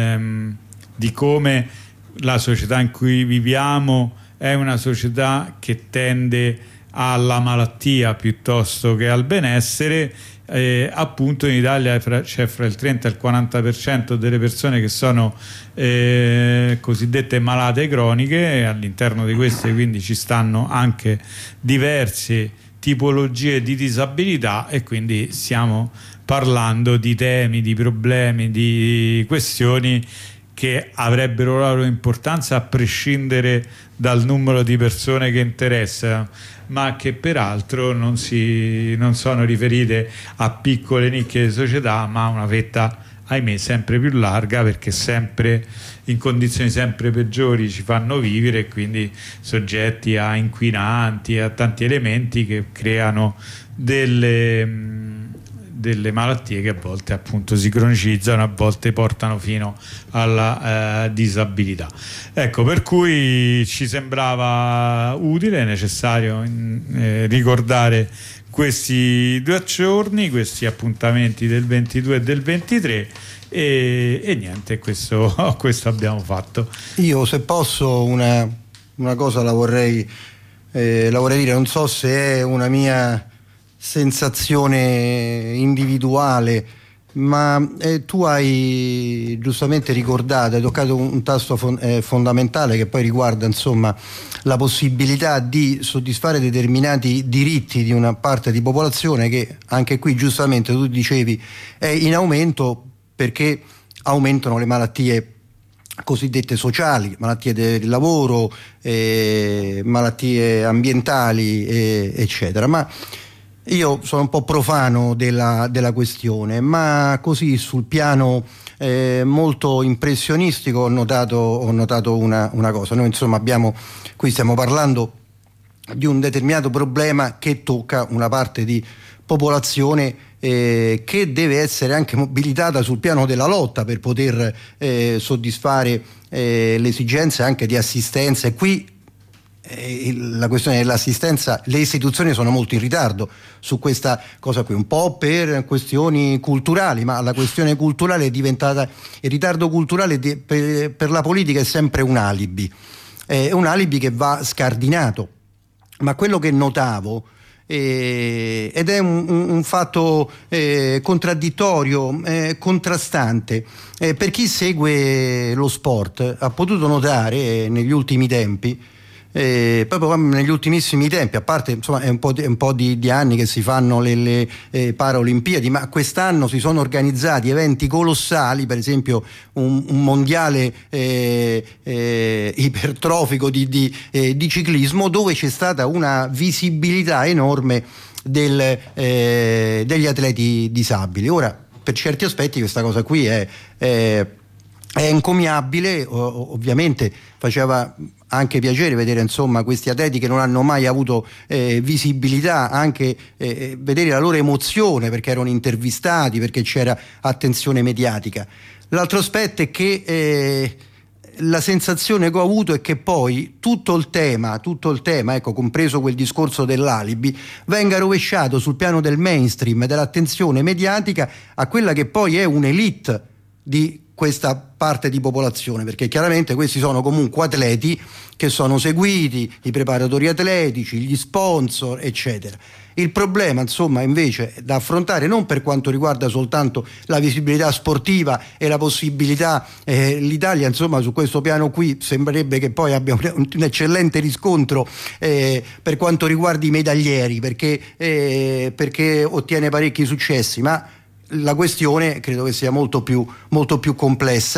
come la società in cui viviamo è una società che tende alla malattia piuttosto che al benessere. Appunto in Italia c'è fra il 30 e il 40% delle persone che sono cosiddette malate croniche, e all'interno di queste quindi ci stanno anche diverse tipologie di disabilità, e quindi stiamo parlando di temi, di problemi, di questioni che avrebbero la loro importanza a prescindere dal numero di persone che interessano, ma che peraltro non sono riferite a piccole nicchie di società, ma a una fetta, ahimè, sempre più larga, perché sempre in condizioni sempre peggiori ci fanno vivere, e quindi soggetti a inquinanti, a tanti elementi che creano delle malattie che a volte appunto si cronicizzano, a volte portano fino alla disabilità. Ecco, per cui ci sembrava utile e necessario ricordare questi 2 giorni, questi appuntamenti del 22 e del 23, e niente, questo abbiamo fatto. Io, se posso, una cosa la vorrei dire, non so se è una mia sensazione individuale, ma tu hai giustamente ricordato, hai toccato un tasto fondamentale, che poi riguarda insomma la possibilità di soddisfare determinati diritti di una parte di popolazione che, anche qui giustamente tu dicevi, è in aumento perché aumentano le malattie cosiddette sociali, malattie del lavoro, malattie ambientali, eccetera. Ma io sono un po' profano della questione, ma così sul piano molto impressionistico ho notato una cosa. Noi insomma qui stiamo parlando di un determinato problema che tocca una parte di popolazione che deve essere anche mobilitata sul piano della lotta per poter soddisfare le esigenze anche di assistenza, e qui la questione dell'assistenza, le istituzioni sono molto in ritardo su questa cosa qui, un po' per questioni culturali, ma la questione culturale è diventata, il ritardo culturale per la politica è sempre un alibi che va scardinato. Ma quello che notavo, ed è un fatto contraddittorio, contrastante, per chi segue lo sport ha potuto notare negli ultimi tempi, proprio negli ultimissimi tempi, a parte insomma è un po' di anni che si fanno le Paralimpiadi, ma quest'anno si sono organizzati eventi colossali, per esempio un mondiale ipertrofico di ciclismo, dove c'è stata una visibilità enorme degli atleti disabili. Ora, per certi aspetti questa cosa qui è encomiabile, ovviamente faceva anche piacere vedere insomma questi atleti che non hanno mai avuto visibilità, anche vedere la loro emozione perché erano intervistati, perché c'era attenzione mediatica. L'altro aspetto è che la sensazione che ho avuto è che poi tutto il tema, ecco, compreso quel discorso dell'alibi, venga rovesciato sul piano del mainstream, dell'attenzione mediatica a quella che poi è un'elite di questa parte di popolazione, perché chiaramente questi sono comunque atleti che sono seguiti, i preparatori atletici, gli sponsor, eccetera. Il problema insomma invece da affrontare non per quanto riguarda soltanto la visibilità sportiva e la possibilità, l'Italia insomma su questo piano qui sembrerebbe che poi abbia un eccellente riscontro per quanto riguarda i medaglieri, perché ottiene parecchi successi, ma la questione credo che sia molto più complessa,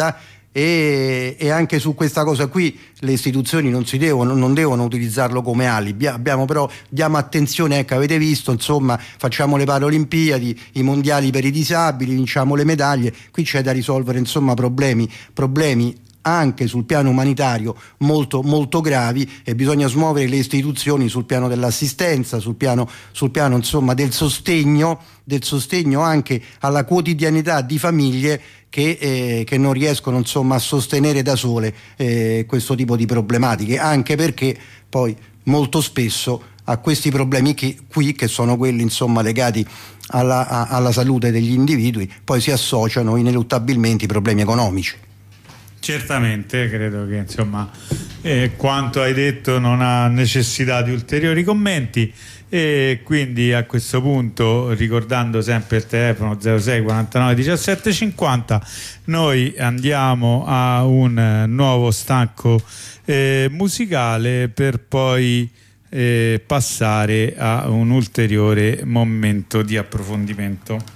e anche su questa cosa qui le istituzioni non devono utilizzarlo come alibi. Diamo attenzione, ecco, avete visto, insomma, facciamo le Paralimpiadi, i mondiali per i disabili, vinciamo le medaglie, qui c'è da risolvere, insomma, problemi anche sul piano umanitario molto molto gravi, e bisogna smuovere le istituzioni sul piano dell'assistenza, sul piano insomma del sostegno anche alla quotidianità di famiglie che non riescono, insomma, a sostenere da sole questo tipo di problematiche, anche perché poi molto spesso a questi problemi che sono quelli, insomma, legati alla salute degli individui, poi si associano ineluttabilmente i problemi economici. Certamente, credo che, insomma, quanto hai detto non ha necessità di ulteriori commenti, e quindi a questo punto, ricordando sempre il telefono 06 49 17 50, noi andiamo a un nuovo stacco musicale per poi passare a un ulteriore momento di approfondimento.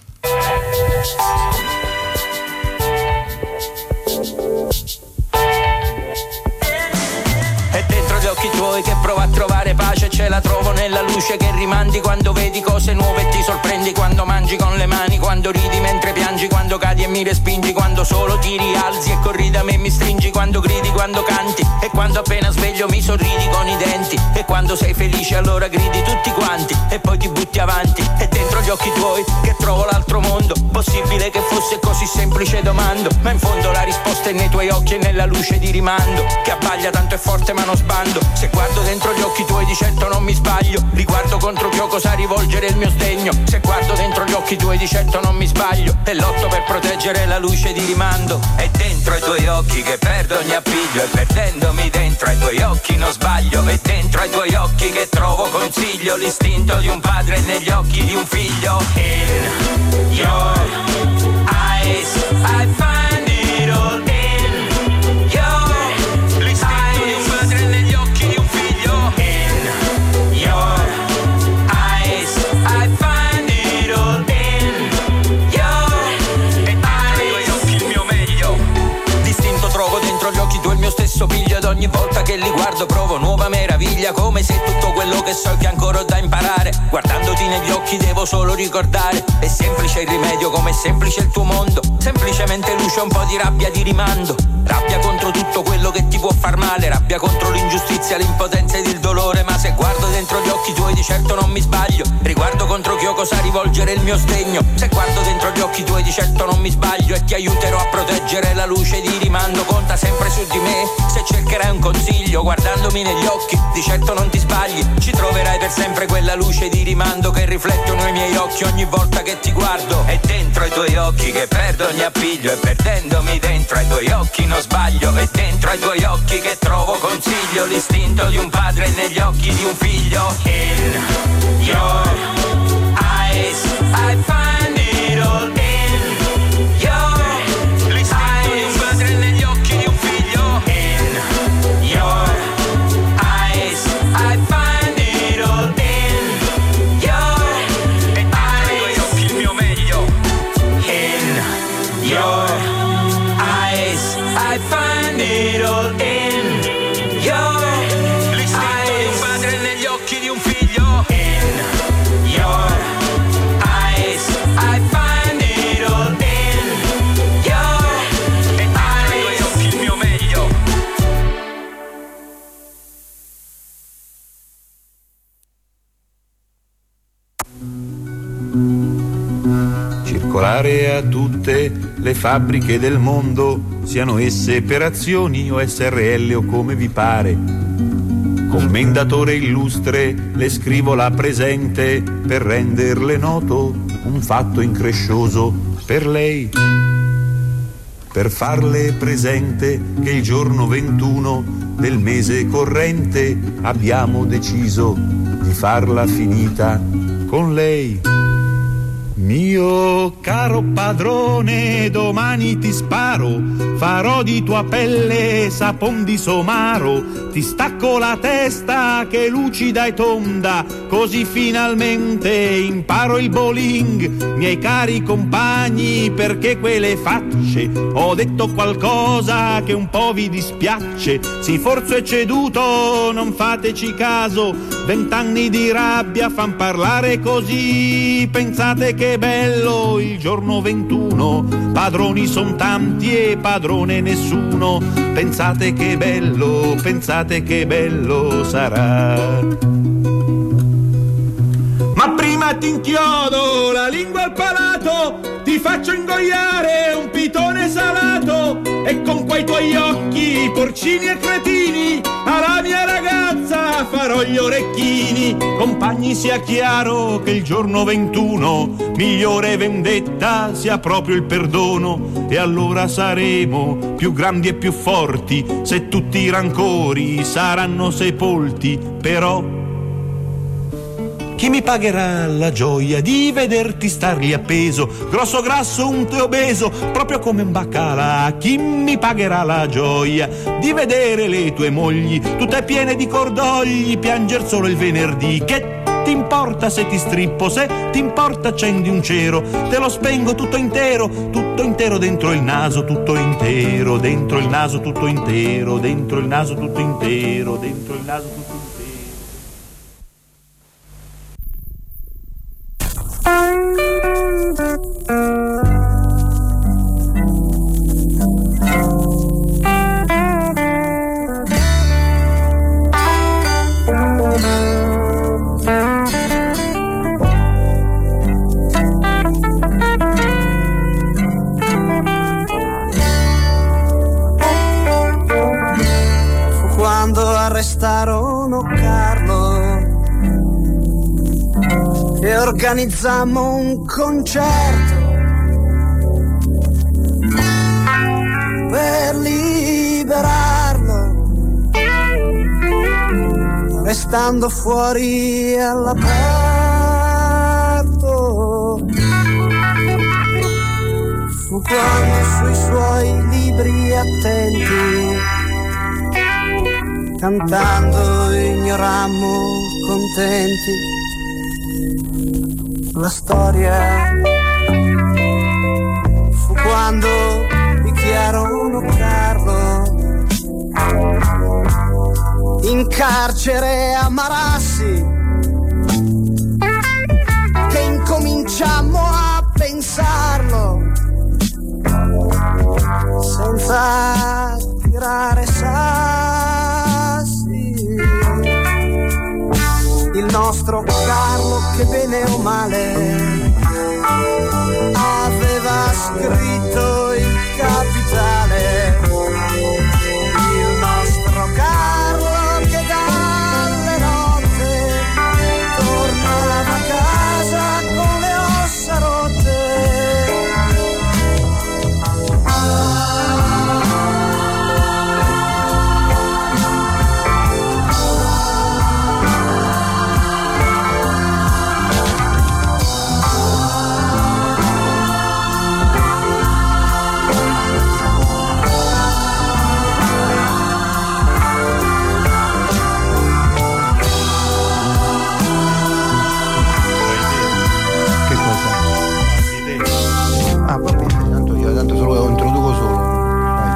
Occhi tuoi che provo a trovare pace, ce la trovo nella luce che rimandi quando vedi cose nuove e ti sorprendi, quando mangi con le mani, quando ridi mentre piangi, quando cadi e mi respingi, quando solo ti rialzi e corri da me e mi stringi, quando gridi, quando canti e quando appena sveglio mi sorridi con i denti, e quando sei felice allora gridi tutti quanti e poi ti butti avanti, e dentro gli occhi tuoi che trovo l'altro mondo. Possibile che fosse così semplice, domando, ma in fondo la risposta è nei tuoi occhi e nella luce di rimando che abbaglia tanto e forte ma non sbando. Se guardo dentro gli occhi tuoi di certo non mi sbaglio, riguardo contro chi osa rivolgere il mio sdegno. Se guardo dentro gli occhi tuoi di certo non mi sbaglio, e lotto per proteggere la luce di rimando. È dentro ai tuoi occhi che perdo ogni appiglio, e perdendomi dentro ai tuoi occhi non sbaglio. È dentro ai tuoi occhi che trovo consiglio, l'istinto di un padre negli occhi di un figlio. In your eyes I find it all. Stesso piglio ed ogni volta che li guardo provo nuova meraviglia, come se tutto quello che so che ancora ho da imparare. Guardandoti negli occhi devo solo ricordare, è semplice il rimedio come è semplice il tuo mondo, semplicemente luce un po' di rabbia di rimando, rabbia contro tutto quello che ti può far male, rabbia contro l'ingiustizia, l'impotenza ed il dolore. Ma se guardo dentro gli occhi tuoi di certo non mi sbaglio, riguardo contro chi osa rivolgere il mio sdegno. Se guardo dentro gli occhi tuoi di certo non mi sbaglio, e ti aiuterò a proteggere la luce di rimando. Conta sempre su di me se cercherai un consiglio, guardandomi negli occhi di certo non ti sbagli, ci troverai per sempre quella luce di rimando che riflettono i miei occhi ogni volta che ti guardo. È dentro ai tuoi occhi che perdo ogni appiglio, e perdendomi dentro ai tuoi occhi non sbaglio. È dentro ai tuoi occhi che trovo consiglio, l'istinto di un padre negli occhi di un figlio. In your eyes I find it all. Circolare a tutte le fabbriche del mondo, siano esse per azioni o SRL o come vi pare. Commendatore illustre, le scrivo la presente per renderle noto un fatto increscioso per lei, per farle presente che il giorno 21 del mese corrente abbiamo deciso di farla finita con lei. Mio caro padrone, domani ti sparo, farò di tua pelle sapon di somaro, ti stacco la testa che è lucida e tonda, così finalmente imparo il bowling. Miei cari compagni, perché quelle facce, ho detto qualcosa che un po' vi dispiace, sì forse è ceduto, non fateci caso, 20 anni di rabbia fan parlare così, pensate che bello il giorno 21, padroni son tanti e padrone nessuno, pensate che bello sarà. Ma prima ti inchiodo la lingua al palato, ti faccio ingoiare un pitone salato, e con quei tuoi occhi porcini e cretini alla mia ragazza farò gli orecchini. Compagni, sia chiaro che il giorno 21 migliore vendetta sia proprio il perdono, e allora saremo più grandi e più forti se tutti i rancori saranno sepolti. Però chi mi pagherà la gioia di vederti star lì appeso, grosso grasso, unto e obeso, proprio come un baccalà? Chi mi pagherà la gioia di vedere le tue mogli, tutte piene di cordogli, pianger solo il venerdì? Che ti importa se ti strippo, se ti importa accendi un cero, te lo spengo tutto intero dentro il naso, tutto intero, dentro il naso tutto intero, dentro il naso tutto intero, dentro il naso tutto intero. Fu quando arrestarono Carlo e organizzammo un concerto per liberarlo, restando fuori all'aperto. Fu quando sui suoi libri attenti, cantando ignorammo contenti la storia. Fu quando dichiararono Carlo in carcere a Marassi, che incominciammo a pensarlo senza tirare sassi. Il nostro Carlo, che bene o male aveva scritto il capitale. Il nostro Carlo che dalle notte tornava a casa con le ossa rotte. Tanto solo lo introduco solo. Vai.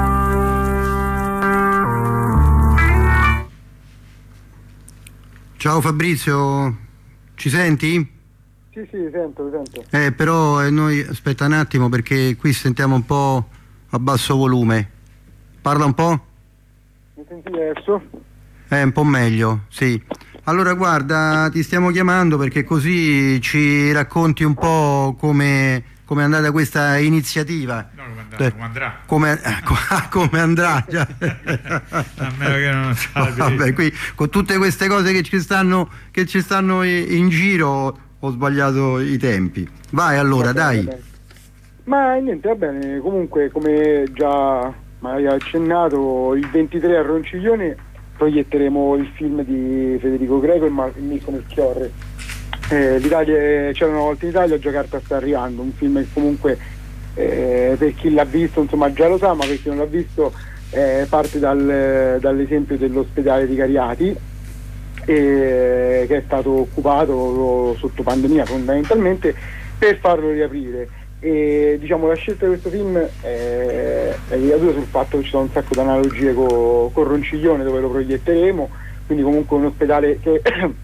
Ciao Fabrizio, ci senti? Sì, sento. Però noi aspetta un attimo, perché qui sentiamo un po' a basso volume. Parla un po'? Mi senti adesso? Un po' meglio, sì. Allora guarda, ti stiamo chiamando perché così ci racconti un po' come è andata questa iniziativa. No, come andrà. Come andrà? Già. A meno che non vabbè, qui con tutte queste cose che ci stanno in giro ho sbagliato i tempi. Vai allora, dai. Ma niente, va bene. Comunque, come già hai accennato, il 23 a Ronciglione proietteremo il film di Federico Greco e Mirko Melchiorre, C'era una volta in Italia, Giacarta sta arrivando, un film che comunque per chi l'ha visto insomma già lo sa, ma per chi non l'ha visto parte dall'esempio dell'ospedale di Cariati, che è stato occupato sotto pandemia fondamentalmente per farlo riaprire. E diciamo la scelta di questo film è legata sul fatto che ci sono un sacco di analogie con Ronciglione, dove lo proietteremo, quindi comunque un ospedale che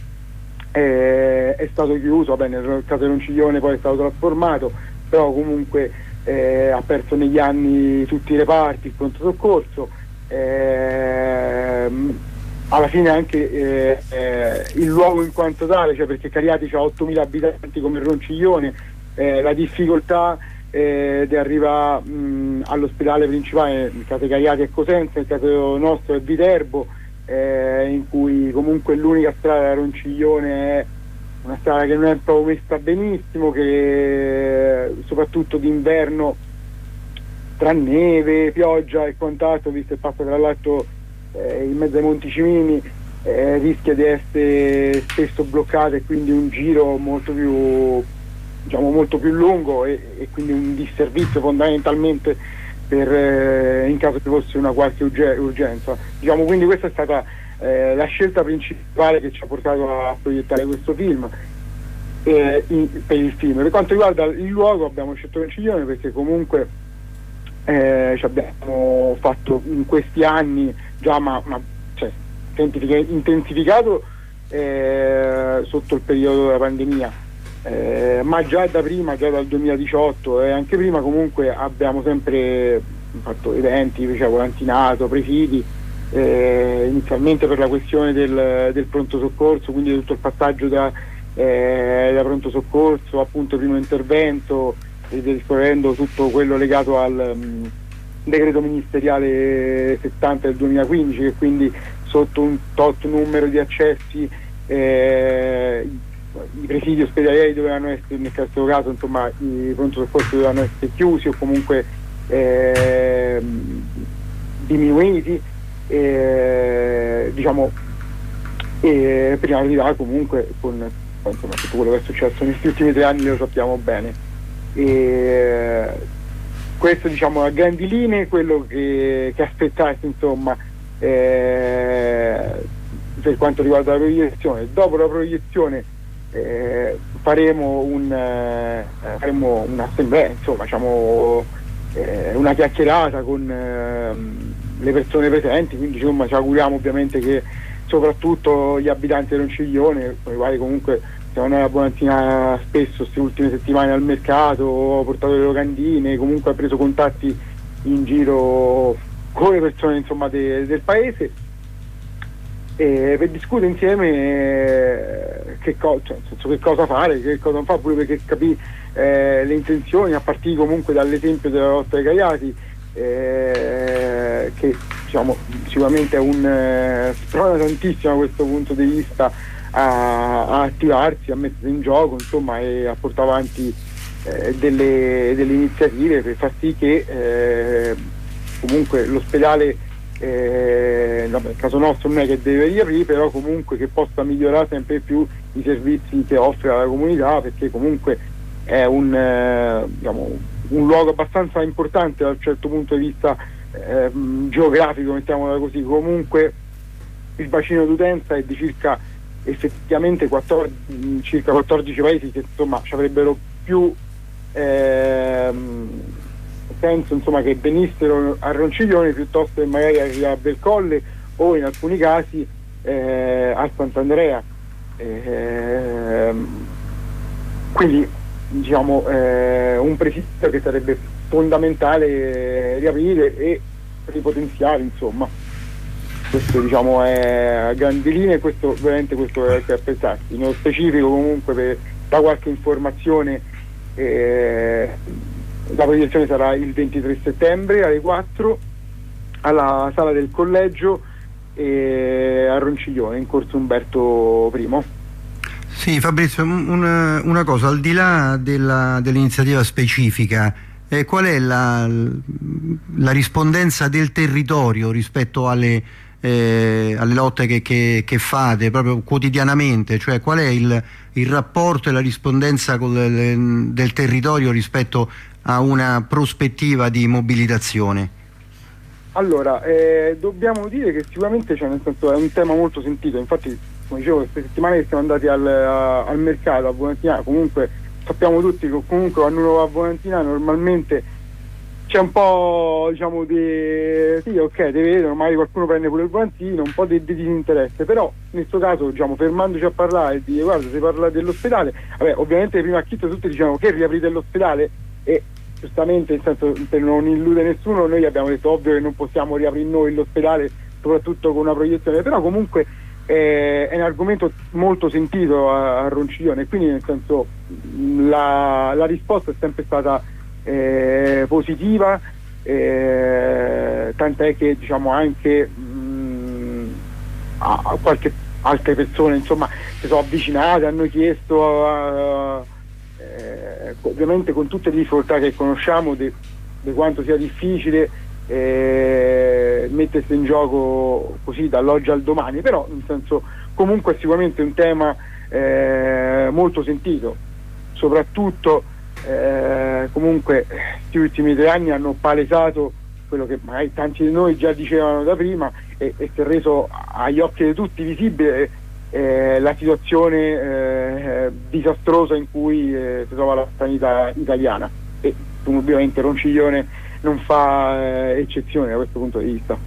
è stato chiuso, nel caso di Ronciglione poi è stato trasformato, però comunque ha perso negli anni tutti i reparti, il pronto soccorso, alla fine anche il luogo in quanto tale, cioè perché Cariati ha 8.000 abitanti come Ronciglione, la difficoltà di arrivare all'ospedale principale, nel caso di Cariati è Cosenza, nel caso nostro è Viterbo, in cui comunque l'unica strada da Ronciglione è una strada che non è proprio messa benissimo, che soprattutto d'inverno tra neve, pioggia e quant'altro, visto che passa tra l'altro in mezzo ai Monti Cimini, rischia di essere spesso bloccata, e quindi un giro molto più lungo e quindi un disservizio fondamentalmente per in caso ci fosse una qualche urgenza. Quindi questa è stata la scelta principale che ci ha portato a proiettare questo film per il film. Per quanto riguarda il luogo, abbiamo scelto Ronciglione perché comunque ci abbiamo fatto in questi anni già intensificato sotto il periodo della pandemia, ma già da prima, già dal 2018 e anche prima comunque abbiamo sempre fatto eventi, volantinato, presidi, inizialmente per la questione del pronto soccorso, quindi tutto il passaggio da pronto soccorso, appunto primo intervento, e discorrendo tutto quello legato al decreto ministeriale 70 del 2015, che quindi sotto un tot numero di accessi i presidi ospedalieri dovevano essere, nel caso insomma i pronto soccorso dovevano essere chiusi o comunque diminuiti, prima arrivava comunque con insomma tutto quello che è successo negli ultimi 3 anni lo sappiamo bene, e questo a grandi linee quello che aspettarsi insomma per quanto riguarda la proiezione. Dopo la proiezione faremo un'assemblea, insomma una chiacchierata con le persone presenti, quindi insomma ci auguriamo ovviamente che soprattutto gli abitanti di Ronciglione, con i quali comunque siamo noi a Bonantina spesso queste ultime settimane al mercato, ho portato le locandine, comunque ha preso contatti in giro con le persone insomma del paese, per discutere insieme che cosa fare, che cosa non fare, pure perché capire le intenzioni, a partire comunque dall'esempio della lotta ai Cariati, che sicuramente è sprona tantissimo da questo punto di vista a attivarsi, a mettere in gioco insomma, e a portare avanti delle iniziative per far sì che comunque l'ospedale nel caso nostro non è che deve riaprire, però comunque che possa migliorare sempre più i servizi che offre alla comunità, perché comunque è un luogo abbastanza importante dal certo punto di vista geografico, mettiamola così. Comunque il bacino d'utenza è di effettivamente circa 14 paesi che insomma ci avrebbero più senso insomma che venissero a Ronciglione piuttosto che magari a Belcolle o in alcuni casi a Sant'Andrea, quindi un presidio che sarebbe fondamentale riaprire e ripotenziare insomma. Questo è a grandi linee, questo è che aspettarsi. Nello specifico comunque da qualche informazione la proiezione sarà il 23 settembre alle 4 alla sala del collegio a Ronciglione in corso Umberto I. Sì, Fabrizio, una cosa, al di là dell'iniziativa specifica, qual è la rispondenza del territorio rispetto alle alle lotte che fate proprio quotidianamente, cioè qual è il rapporto e la rispondenza del territorio rispetto a una prospettiva di mobilitazione? Allora, dobbiamo dire che sicuramente, cioè, nel senso, è un tema molto sentito. Infatti, come dicevo, queste settimane che siamo andati al mercato a Volantina, comunque sappiamo tutti che comunque quando uno va a Volantina normalmente c'è un po', diciamo, di sì, ok, ti vedono, magari qualcuno prende pure il volantino, un po' di disinteresse, però in questo caso, diciamo, fermandoci a parlare e dire guarda, si parla dell'ospedale, vabbè, ovviamente prima acchito tutti dicevano che riaprite l'ospedale, e giustamente, nel senso, per non illudere nessuno, noi abbiamo detto ovvio che non possiamo riaprire noi l'ospedale, soprattutto con una proiezione, però comunque è un argomento molto sentito a Ronciglione, quindi nel senso la risposta è sempre stata positiva, tant'è che, diciamo, anche a qualche altre persone, insomma, si sono avvicinate, hanno chiesto ovviamente con tutte le difficoltà che conosciamo di quanto sia difficile mettersi in gioco così dall'oggi al domani, però nel senso comunque è sicuramente un tema molto sentito, soprattutto comunque questi ultimi 3 anni hanno palesato quello che magari tanti di noi già dicevano da prima e si è reso agli occhi di tutti visibile la situazione disastrosa in cui si trova la sanità italiana, e ovviamente Ronciglione non fa eccezione da questo punto di vista.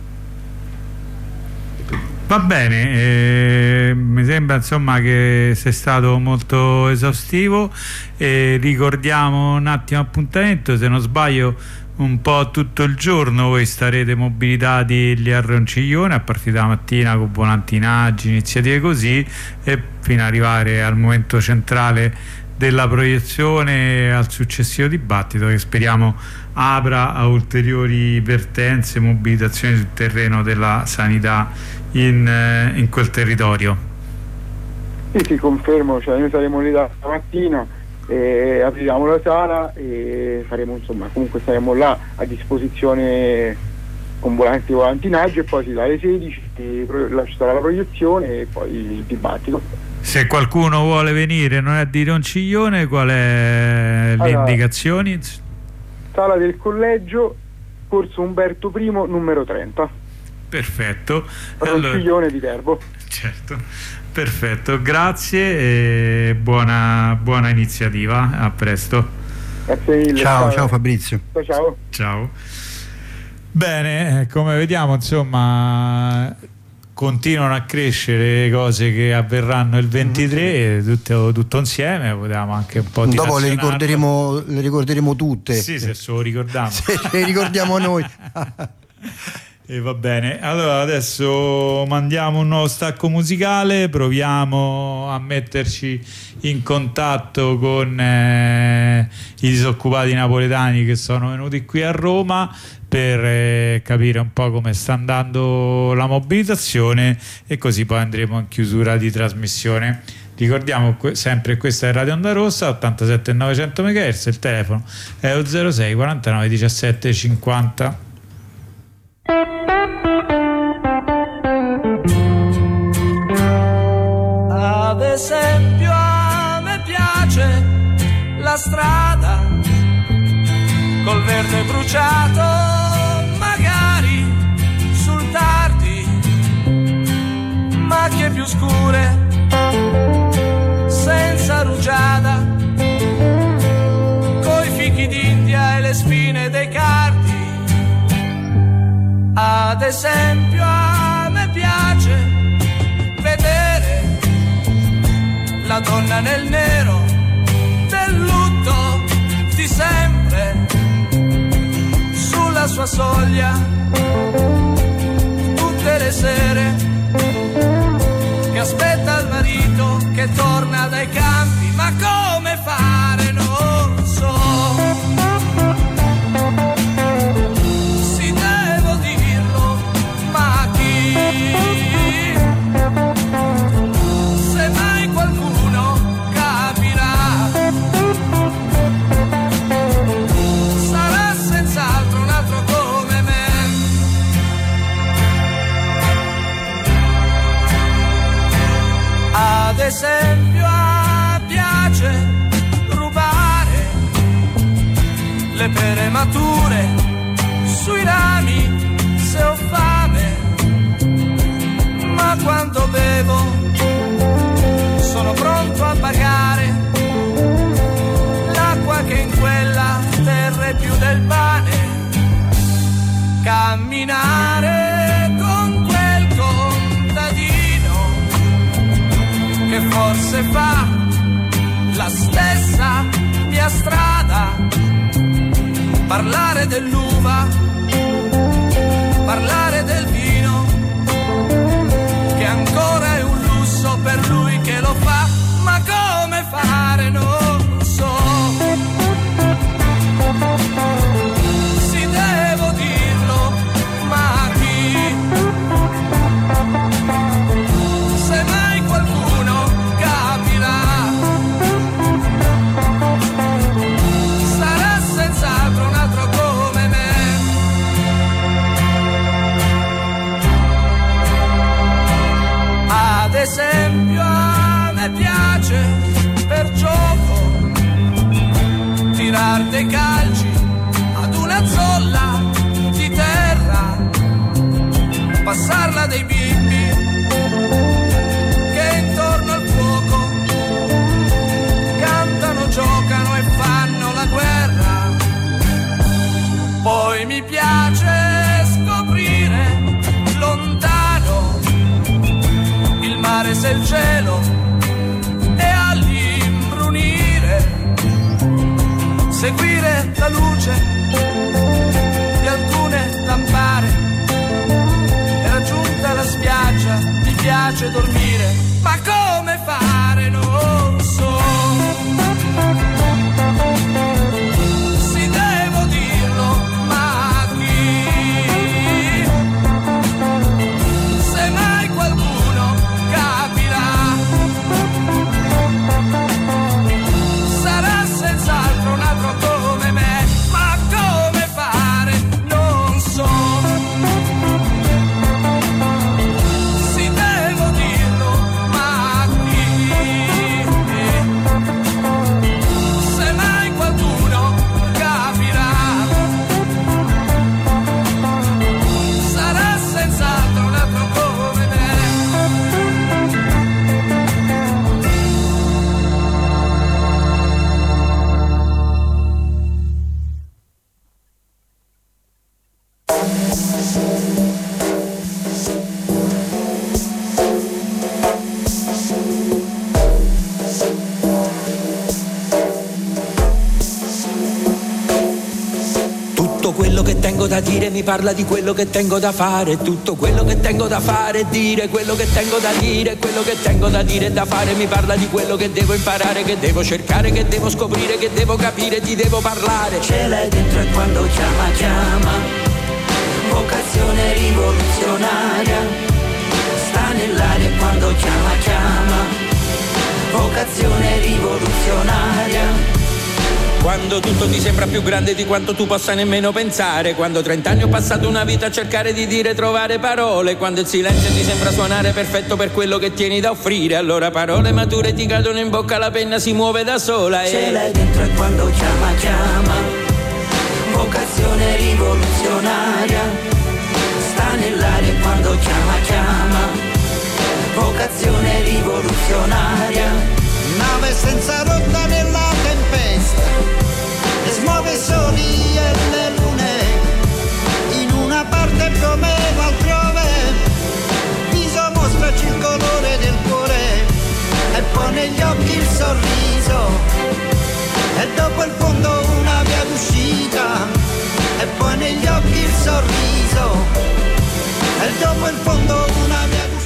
Va bene, mi sembra insomma che sei stato molto esaustivo, ricordiamo un attimo appuntamento, se non sbaglio un po' tutto il giorno voi starete mobilitati lì a Ronciglione a partire da mattina con volantinaggi, iniziative così, e fino ad arrivare al momento centrale della proiezione, al successivo dibattito che speriamo apra a ulteriori vertenze, mobilitazioni sul terreno della sanità in quel territorio. Sì, confermo, cioè noi saremo lì la mattina, apriremo la sala e faremo, insomma, comunque saremo là a disposizione con volantinaggi, e poi dalle 16 ci sarà la proiezione e poi il dibattito. Se qualcuno vuole venire, non è di Ronciglione, qual è le indicazioni? Sala del Collegio, corso Umberto I, numero 30. Perfetto. Ronciglione di Terbo. Certo, perfetto, grazie e buona iniziativa, a presto. Grazie mille. Ciao Fabrizio. Ciao. Bene, come vediamo, insomma, continuano a crescere le cose che avverranno il 23, tutto insieme, potevamo anche un po' dopo le ricorderemo tutte. Sì, se lo ricordiamo. Se le ricordiamo noi. E va bene, allora adesso mandiamo un nuovo stacco musicale, proviamo a metterci in contatto con i disoccupati napoletani che sono venuti qui a Roma per capire un po' come sta andando la mobilitazione, e così poi andremo in chiusura di trasmissione. Ricordiamo sempre, questa è Radio Onda Rossa 87.900 MHz, il telefono è 06 49 17 50. Ad esempio a me piace la strada col verde bruciato, magari sul tardi, macchie più scure, senza rugiada, coi fichi d'India e le spine dei cardi. Ad esempio a me piace vedere la donna nel nero del lutto di sempre sulla sua soglia tutte le sere, che aspetta il marito che torna dai campi, ma come fare non so. Se mai qualcuno capirà, sarà senz'altro un altro come me. camminare con quel contadino che forse fa la stessa mia strada, parlare dell'uva, parlare del vino, che ancora è un lusso per lui che lo fa, ma come fare non so. Sì, devo dirlo, ma chi? Se mai qualcuno capirà, sarà senz'altro un altro come me. Ad esempio a me piace per gioco tirar dei calci ad una zolla di terra, passarla dei bimbi che intorno al fuoco cantano, giocano e fanno la guerra. Poi mi piace scoprire lontano il mare se il cielo e all'imbrunire seguire la luce di alcune lampare e raggiunta la spiaggia mi piace dormire, ma come fare non so. Sì, devo dirlo, ma chi? Se mai qualcuno capirà, sarà senz'altro un altro come me, ma come fare non so. Sì, devo dirlo, ma chi? Se mai qualcuno capirà, sarà senz'altro un altro come me. Tutto quello che tengo da dire mi parla di quello che tengo da fare. Tutto quello che tengo da fare è dire quello che tengo da dire. Quello che tengo da dire e da fare mi parla di quello che devo imparare, che devo cercare, che devo scoprire, che devo capire, ti devo parlare. Ce l'hai dentro e quando chiama, chiama. Vocazione rivoluzionaria. Sta nell'aria e quando chiama, chiama. Vocazione rivoluzionaria. Quando tutto ti sembra più grande di quanto tu possa nemmeno pensare, quando 30 anni ho passato una vita a cercare di dire, trovare parole, quando il silenzio ti sembra suonare perfetto per quello che tieni da offrire, allora parole mature ti cadono in bocca, la penna si muove da sola e ce l'hai dentro e quando chiama, chiama. Vocazione rivoluzionaria. Sta nell'aria e quando chiama, chiama. Vocazione rivoluzionaria. Nave senza rotta nella tempesta e smuove soli e le lune, in una parte promeva altrove, viso mostraci il colore del cuore e poi negli occhi il sorriso e dopo il fondo una via d'uscita e poi negli occhi il sorriso e dopo il fondo una via d'uscita.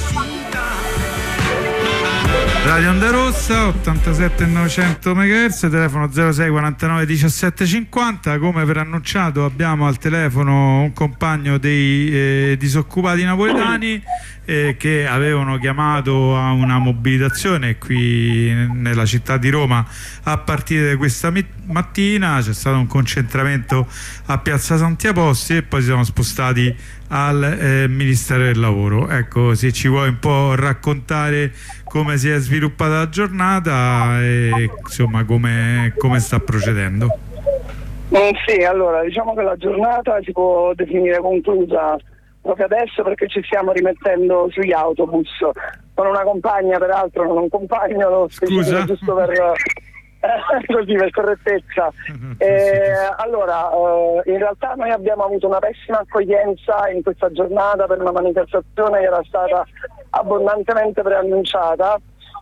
Radio Onda Rossa 87.900 MHz, telefono 06 49 17 50. Come preannunciato abbiamo al telefono un compagno dei disoccupati napoletani che avevano chiamato a una mobilitazione qui nella città di Roma a partire da questa mattina. C'è stato un concentramento a Piazza Santi Apostoli e poi si sono spostati al Ministero del Lavoro. Ecco, se ci vuoi un po' raccontare come si è sviluppata la giornata e insomma come sta procedendo. Sì, allora diciamo che la giornata si può definire conclusa proprio adesso perché ci stiamo rimettendo sugli autobus con una compagna, peraltro non un compagno, lo specifico giusto per così per correttezza. Allora, in realtà noi abbiamo avuto una pessima accoglienza in questa giornata per una manifestazione che era stata abbondantemente preannunciata,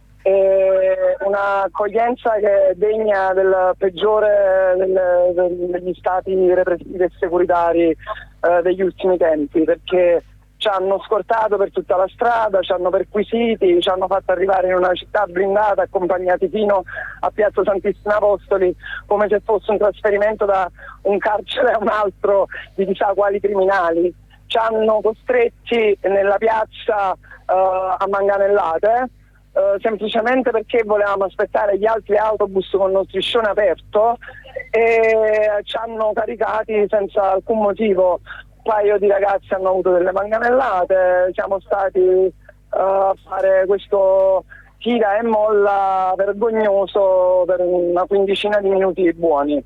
un'accoglienza che è degna del peggiore degli stati repressivi e securitari degli ultimi tempi, perché ci hanno scortato per tutta la strada, ci hanno perquisiti, ci hanno fatto arrivare in una città blindata, accompagnati fino a Piazza Santissimi Apostoli, come se fosse un trasferimento da un carcere a un altro di chissà quali criminali. Ci hanno costretti nella piazza a manganellate, semplicemente perché volevamo aspettare gli altri autobus con lo striscione aperto, e ci hanno caricati senza alcun motivo. Un paio di ragazzi hanno avuto delle manganellate, siamo stati a fare questo tira e molla vergognoso per una quindicina di minuti buoni.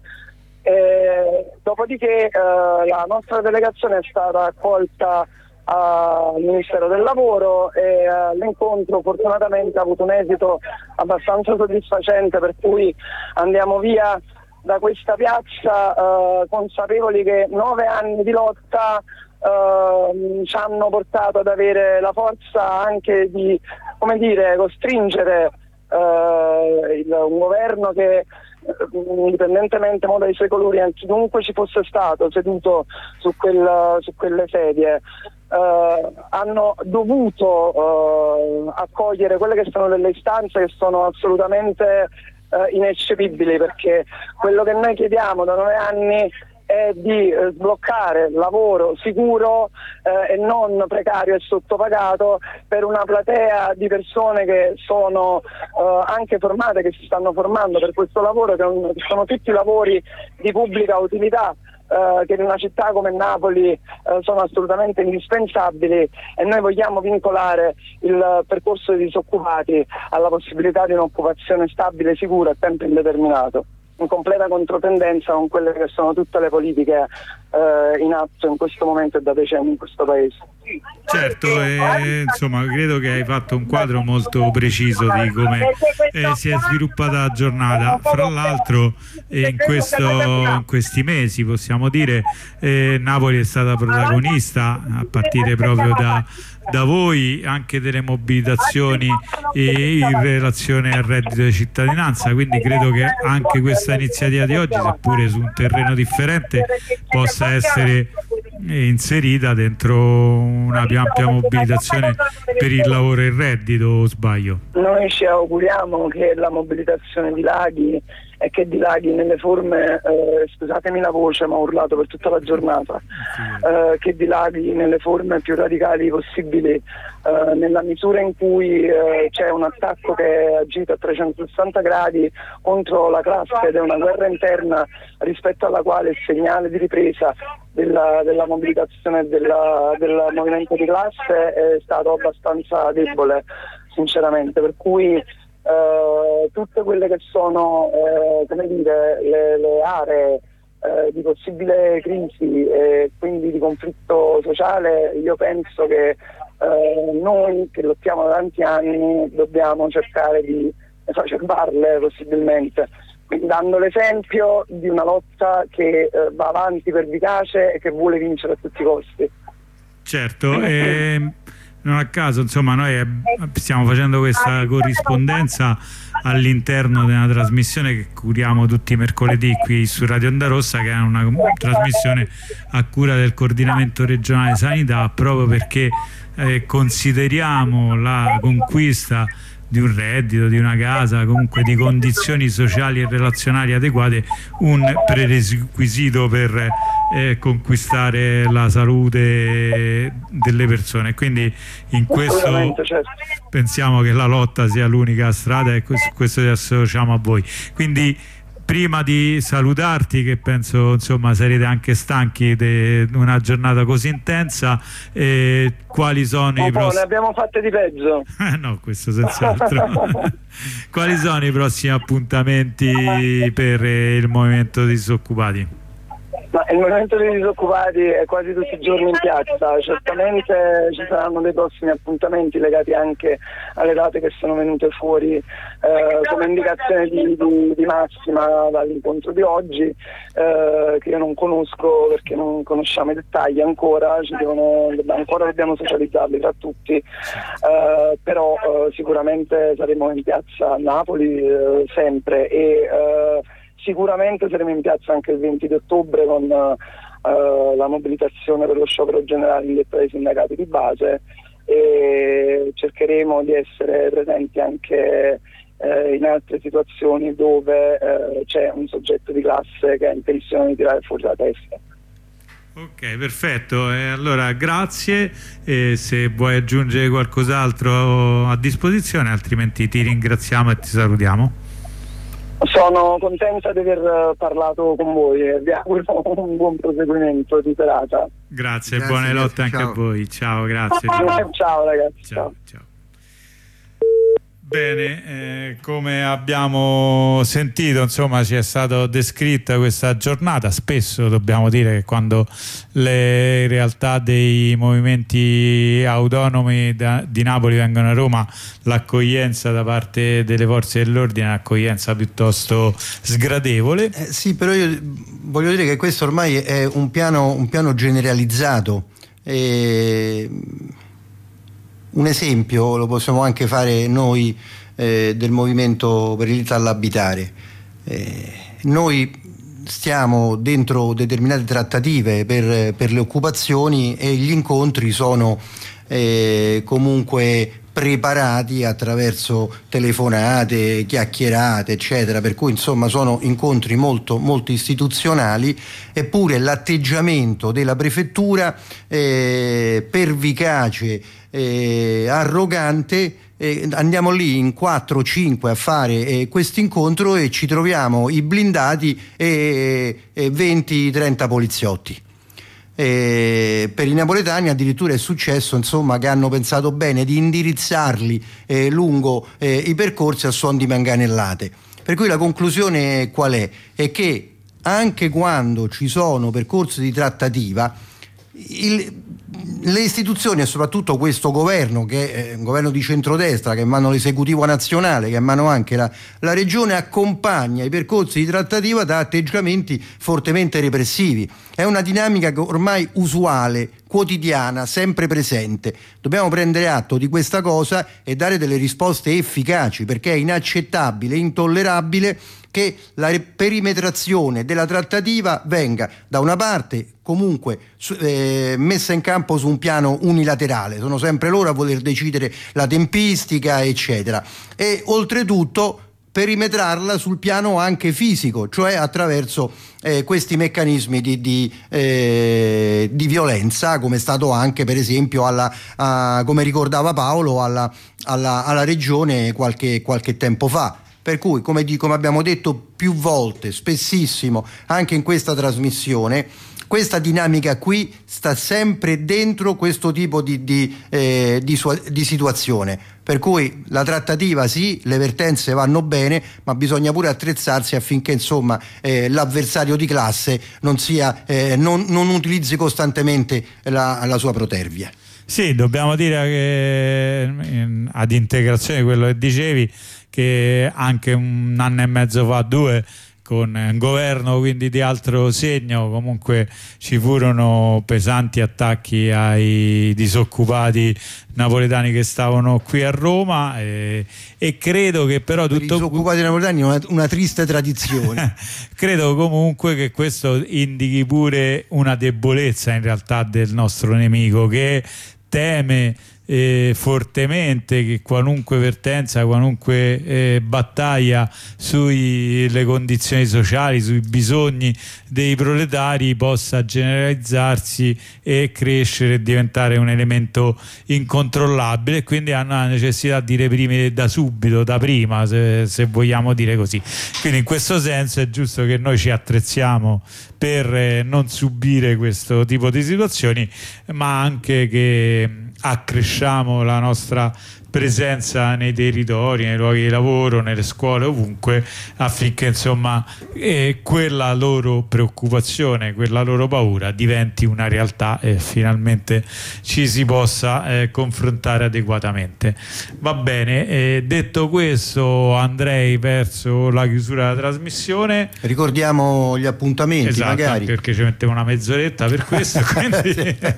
Dopodiché la nostra delegazione è stata accolta al Ministero del Lavoro e l'incontro fortunatamente ha avuto un esito abbastanza soddisfacente, per cui andiamo via da questa piazza consapevoli che 9 anni di lotta ci hanno portato ad avere la forza anche di, come dire, costringere un governo che, indipendentemente dai suoi colori, anche chiunque ci fosse stato seduto su quelle sedie, hanno dovuto accogliere quelle che sono delle istanze che sono assolutamente ineccepibili, perché quello che noi chiediamo da 9 anni è di sbloccare lavoro sicuro e non precario e sottopagato per una platea di persone che sono anche formate, che si stanno formando per questo lavoro, che sono tutti lavori di pubblica utilità, che in una città come Napoli sono assolutamente indispensabili, e noi vogliamo vincolare il percorso dei disoccupati alla possibilità di un'occupazione stabile, sicura a tempo indeterminato, in completa controtendenza con quelle che sono tutte le politiche in atto in questo momento e da decenni in questo paese. Certo, insomma credo che hai fatto un quadro molto preciso di come si è sviluppata la giornata. Fra l'altro in questi mesi, possiamo dire, Napoli è stata protagonista, a partire proprio da voi, anche delle mobilitazioni in relazione al reddito di cittadinanza, quindi credo che anche questa iniziativa di oggi, seppure su un terreno differente, possa essere inserita dentro una più ampia mobilitazione per il lavoro e il reddito, o sbaglio? Noi ci auguriamo che la mobilitazione dilaghi e che dilaghi nelle forme, scusatemi la voce ma ho urlato per tutta la giornata, che dilaghi nelle forme più radicali possibili, nella misura in cui c'è un attacco che è agito a 360 gradi contro la classe ed è una guerra interna rispetto alla quale il segnale di ripresa della mobilitazione del movimento di classe è stato abbastanza debole, sinceramente, per cui tutte quelle che sono come dire, le aree di possibile crisi e quindi di conflitto sociale, io penso che noi che lottiamo da tanti anni dobbiamo cercare di esacerbarle possibilmente, quindi dando l'esempio di una lotta che va avanti pervicace e che vuole vincere a tutti i costi. Certo, non a caso insomma noi stiamo facendo questa corrispondenza all'interno di una trasmissione che curiamo tutti i mercoledì qui su Radio Onda Rossa, che è una trasmissione a cura del Coordinamento Regionale Sanità, proprio perché consideriamo la conquista di un reddito, di una casa, comunque di condizioni sociali e relazionali adeguate, un prerequisito per conquistare la salute delle persone. Quindi in questo pensiamo che la lotta sia l'unica strada e su questo ci associamo a voi. Quindi prima di salutarti, che penso insomma sarete anche stanchi di una giornata così intensa, quali sono i prossimi... Ne abbiamo fatte di peggio. No, questo senz'altro. Quali sono i prossimi appuntamenti per il movimento dei disoccupati? Ma il movimento dei disoccupati è quasi tutti i giorni in piazza, certamente ci saranno dei prossimi appuntamenti legati anche alle date che sono venute fuori come indicazione di massima dall'incontro di oggi, che io non conosco perché non conosciamo i dettagli ancora, dobbiamo socializzarli tra tutti, però sicuramente saremo in piazza a Napoli sempre e sicuramente saremo in piazza anche il 20 di ottobre con la mobilitazione per lo sciopero generale indetta dai sindacati di base, e cercheremo di essere presenti anche in altre situazioni dove c'è un soggetto di classe che ha intenzione di tirare fuori la testa. Ok, perfetto, allora grazie, se vuoi aggiungere qualcos'altro a disposizione, altrimenti ti ringraziamo e ti salutiamo. Sono contenta di aver parlato con voi e vi auguro un buon proseguimento di serata. Grazie, buone lotte anche a voi. Ciao, grazie. Ciao ragazzi. Ciao. Bene, come abbiamo sentito, insomma, ci è stata descritta questa giornata. Spesso dobbiamo dire che quando le realtà dei movimenti autonomi di Napoli vengono a Roma, l'accoglienza da parte delle forze dell'ordine è un'accoglienza piuttosto sgradevole. Sì, però io voglio dire che questo ormai è un piano generalizzato. Un esempio lo possiamo anche fare noi del Movimento per il diritto all'abitare. Noi stiamo dentro determinate trattative per le occupazioni e gli incontri sono comunque preparati attraverso telefonate, chiacchierate, eccetera, per cui insomma sono incontri molto, molto istituzionali, eppure l'atteggiamento della prefettura pervicace, arrogante. Andiamo lì in 4-5 a fare questo incontro e ci troviamo i blindati e 20-30 poliziotti. Per i napoletani addirittura è successo, insomma, che hanno pensato bene di indirizzarli lungo i percorsi a suon di manganellate. Per cui la conclusione qual è? È che anche quando ci sono percorsi di trattativa, le istituzioni e soprattutto questo governo, che è un governo di centrodestra, che emana l'esecutivo nazionale, che emana anche la regione, accompagna i percorsi di trattativa da atteggiamenti fortemente repressivi. È una dinamica ormai usuale, quotidiana, sempre presente. Dobbiamo prendere atto di questa cosa e dare delle risposte efficaci, perché è inaccettabile, intollerabile che la perimetrazione della trattativa venga da una parte comunque messa in campo su un piano unilaterale, sono sempre loro a voler decidere la tempistica, eccetera, e oltretutto perimetrarla sul piano anche fisico, cioè attraverso questi meccanismi di violenza, come è stato anche per esempio come ricordava Paolo alla regione qualche tempo fa. Per cui, come abbiamo detto più volte, spessissimo, anche in questa trasmissione, questa dinamica qui sta sempre dentro questo tipo di situazione. Per cui la trattativa sì, le vertenze vanno bene, ma bisogna pure attrezzarsi affinché insomma l'avversario di classe non utilizzi costantemente la sua protervia. Sì, dobbiamo dire che ad integrazione di quello che dicevi, che anche un anno e mezzo fa, 2, con un governo quindi di altro segno, comunque ci furono pesanti attacchi ai disoccupati napoletani che stavano qui a Roma e credo che però tutto... I disoccupati napoletani è una triste tradizione. Credo comunque che questo indichi pure una debolezza in realtà del nostro nemico, che teme fortemente che qualunque vertenza, qualunque battaglia sulle condizioni sociali, sui bisogni dei proletari possa generalizzarsi e crescere e diventare un elemento incontrollabile, quindi hanno la necessità di reprimere da subito, da prima, se vogliamo dire così. Quindi in questo senso è giusto che noi ci attrezziamo per non subire questo tipo di situazioni, ma anche che accresciamo la nostra presenza nei territori, nei luoghi di lavoro, nelle scuole, ovunque, affinché insomma quella loro preoccupazione, quella loro paura diventi una realtà e finalmente ci si possa confrontare adeguatamente. Va bene, detto questo andrei verso la chiusura della trasmissione. Ricordiamo gli appuntamenti, esatto, magari, perché ci mettiamo una mezz'oretta per questo, quindi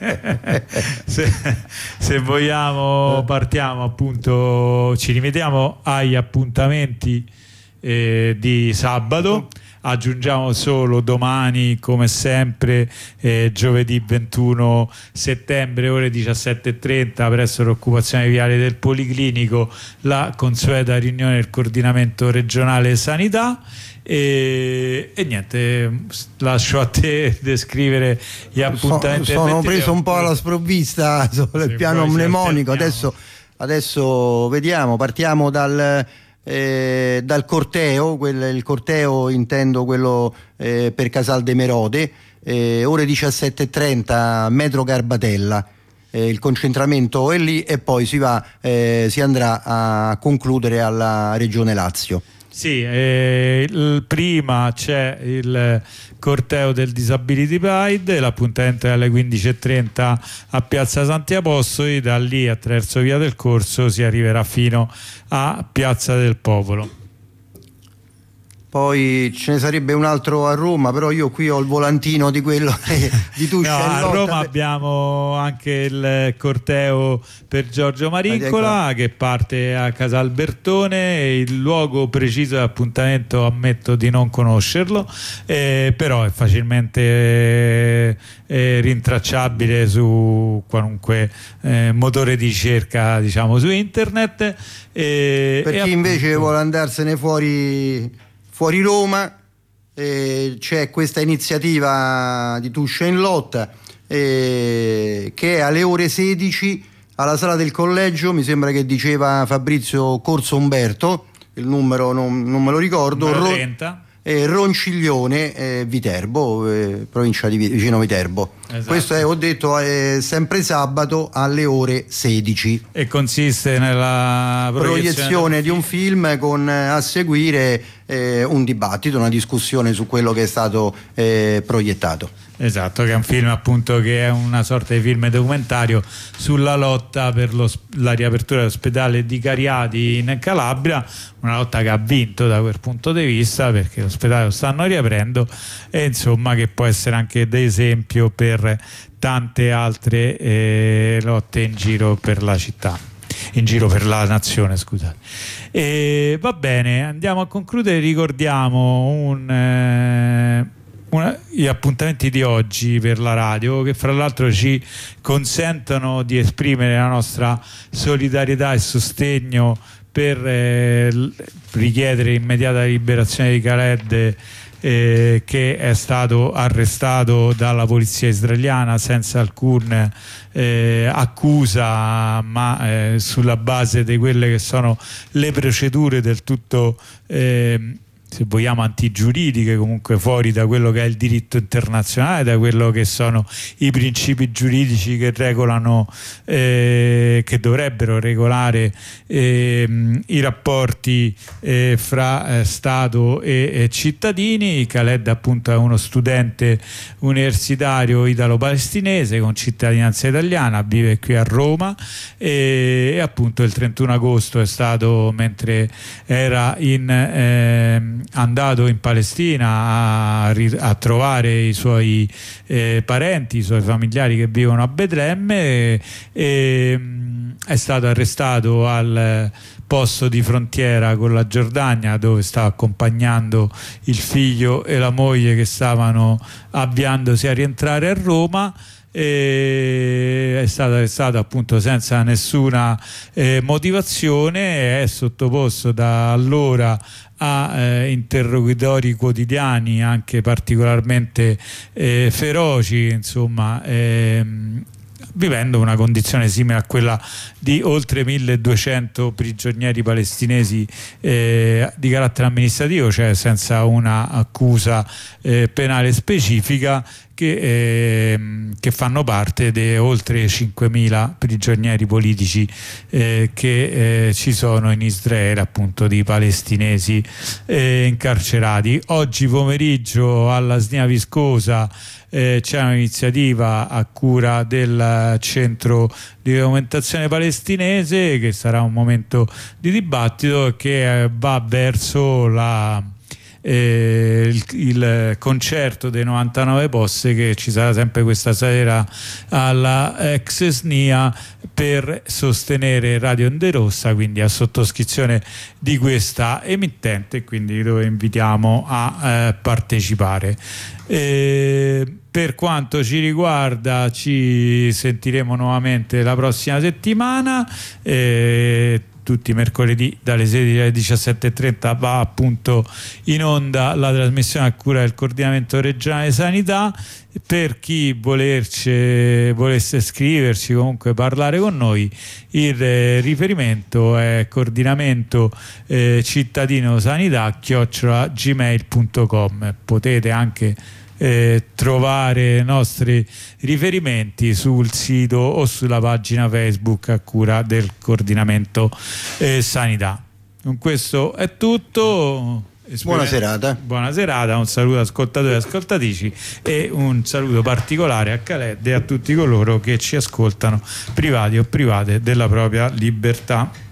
se vogliamo partiamo, appunto ci rimediamo agli appuntamenti di sabato. Aggiungiamo solo domani, come sempre, giovedì 21 settembre, ore 17:30, presso l'occupazione viale del Policlinico, la consueta riunione del coordinamento regionale sanità. E niente, lascio a te descrivere gli appuntamenti. Sono preso un po' alla sprovvista sul piano mnemonico. Adesso vediamo, partiamo dal corteo, il corteo intendo quello per Casal de Merode, ore 17:30, metro Garbatella, il concentramento è lì e poi si andrà a concludere alla Regione Lazio. Sì, prima c'è il corteo del Disability Pride, l'appuntamento è alle 15:30 a Piazza Santi Apostoli, da lì attraverso Via del Corso si arriverà fino a Piazza del Popolo. Poi ce ne sarebbe un altro a Roma, però io qui ho il volantino di quello di Tuscia. No, a Roma abbiamo anche il corteo per Giorgio Marincola che parte a Casalbertone. Il luogo preciso dell'appuntamento ammetto di non conoscerlo, però è facilmente rintracciabile su qualunque motore di ricerca, diciamo, su internet. Per chi invece vuole andarsene fuori Roma, c'è questa iniziativa di Tuscia in Lotta che è alle ore 16 alla sala del collegio, mi sembra che diceva Fabrizio, Corso Umberto, il numero non me lo ricordo, 30. Ronciglione, Viterbo, provincia di vicino Viterbo. Esatto. Questo ho detto, è sempre sabato alle ore 16 e consiste nella proiezione di un film con a seguire un dibattito, una discussione su quello che è stato proiettato. Esatto, che è un film appunto che è una sorta di film documentario sulla lotta per la riapertura dell'ospedale di Cariati in Calabria, una lotta che ha vinto da quel punto di vista, perché l'ospedale lo stanno riaprendo e insomma che può essere anche d'esempio per tante altre lotte in giro per la città, in giro per la nazione, scusate. Va bene, andiamo a concludere. Ricordiamo gli appuntamenti di oggi per la radio, che fra l'altro ci consentono di esprimere la nostra solidarietà e sostegno per richiedere l'immediata liberazione di Khaled, che è stato arrestato dalla polizia israeliana senza alcun accusa, ma sulla base di quelle che sono le procedure del tutto se vogliamo antigiuridiche, comunque fuori da quello che è il diritto internazionale, da quello che sono i principi giuridici che regolano, che dovrebbero regolare i rapporti fra Stato e cittadini. Khaled appunto è uno studente universitario italo-palestinese con cittadinanza italiana, vive qui a Roma e appunto il 31 agosto è stato, mentre era andato in Palestina a trovare i suoi parenti, i suoi familiari che vivono a Betlemme, è stato arrestato al posto di frontiera con la Giordania, dove stava accompagnando il figlio e la moglie che stavano avviandosi a rientrare a Roma. È stato arrestato appunto senza nessuna motivazione, è sottoposto da allora a interrogatori quotidiani anche particolarmente feroci, insomma, vivendo una condizione simile a quella di oltre 1200 prigionieri palestinesi di carattere amministrativo, cioè senza una accusa penale specifica, che fanno parte di oltre 5.000 prigionieri politici che ci sono in Israele, appunto, di palestinesi incarcerati. Oggi pomeriggio alla Snia Viscosa c'è un'iniziativa a cura del centro di documentazione palestinese, che sarà un momento di dibattito che va verso il concerto dei 99 posse che ci sarà sempre questa sera alla ex SNIA per sostenere Radio Onderossa, quindi a sottoscrizione di questa emittente, quindi dove invitiamo a partecipare. Per quanto ci riguarda, ci sentiremo nuovamente la prossima settimana. Tutti i mercoledì dalle 16 alle 17:30 va appunto in onda la trasmissione a cura del Coordinamento Regionale Sanità. Per chi volesse scriverci, comunque parlare con noi, il riferimento è coordinamento cittadino sanità@gmail.com. Potete anche trovare i nostri riferimenti sul sito o sulla pagina Facebook a cura del Coordinamento Sanità. Con questo è tutto. Buona serata. Buona serata, un saluto ascoltatori e ascoltatrici e un saluto particolare a Khaled e a tutti coloro che ci ascoltano, privati o private, della propria libertà.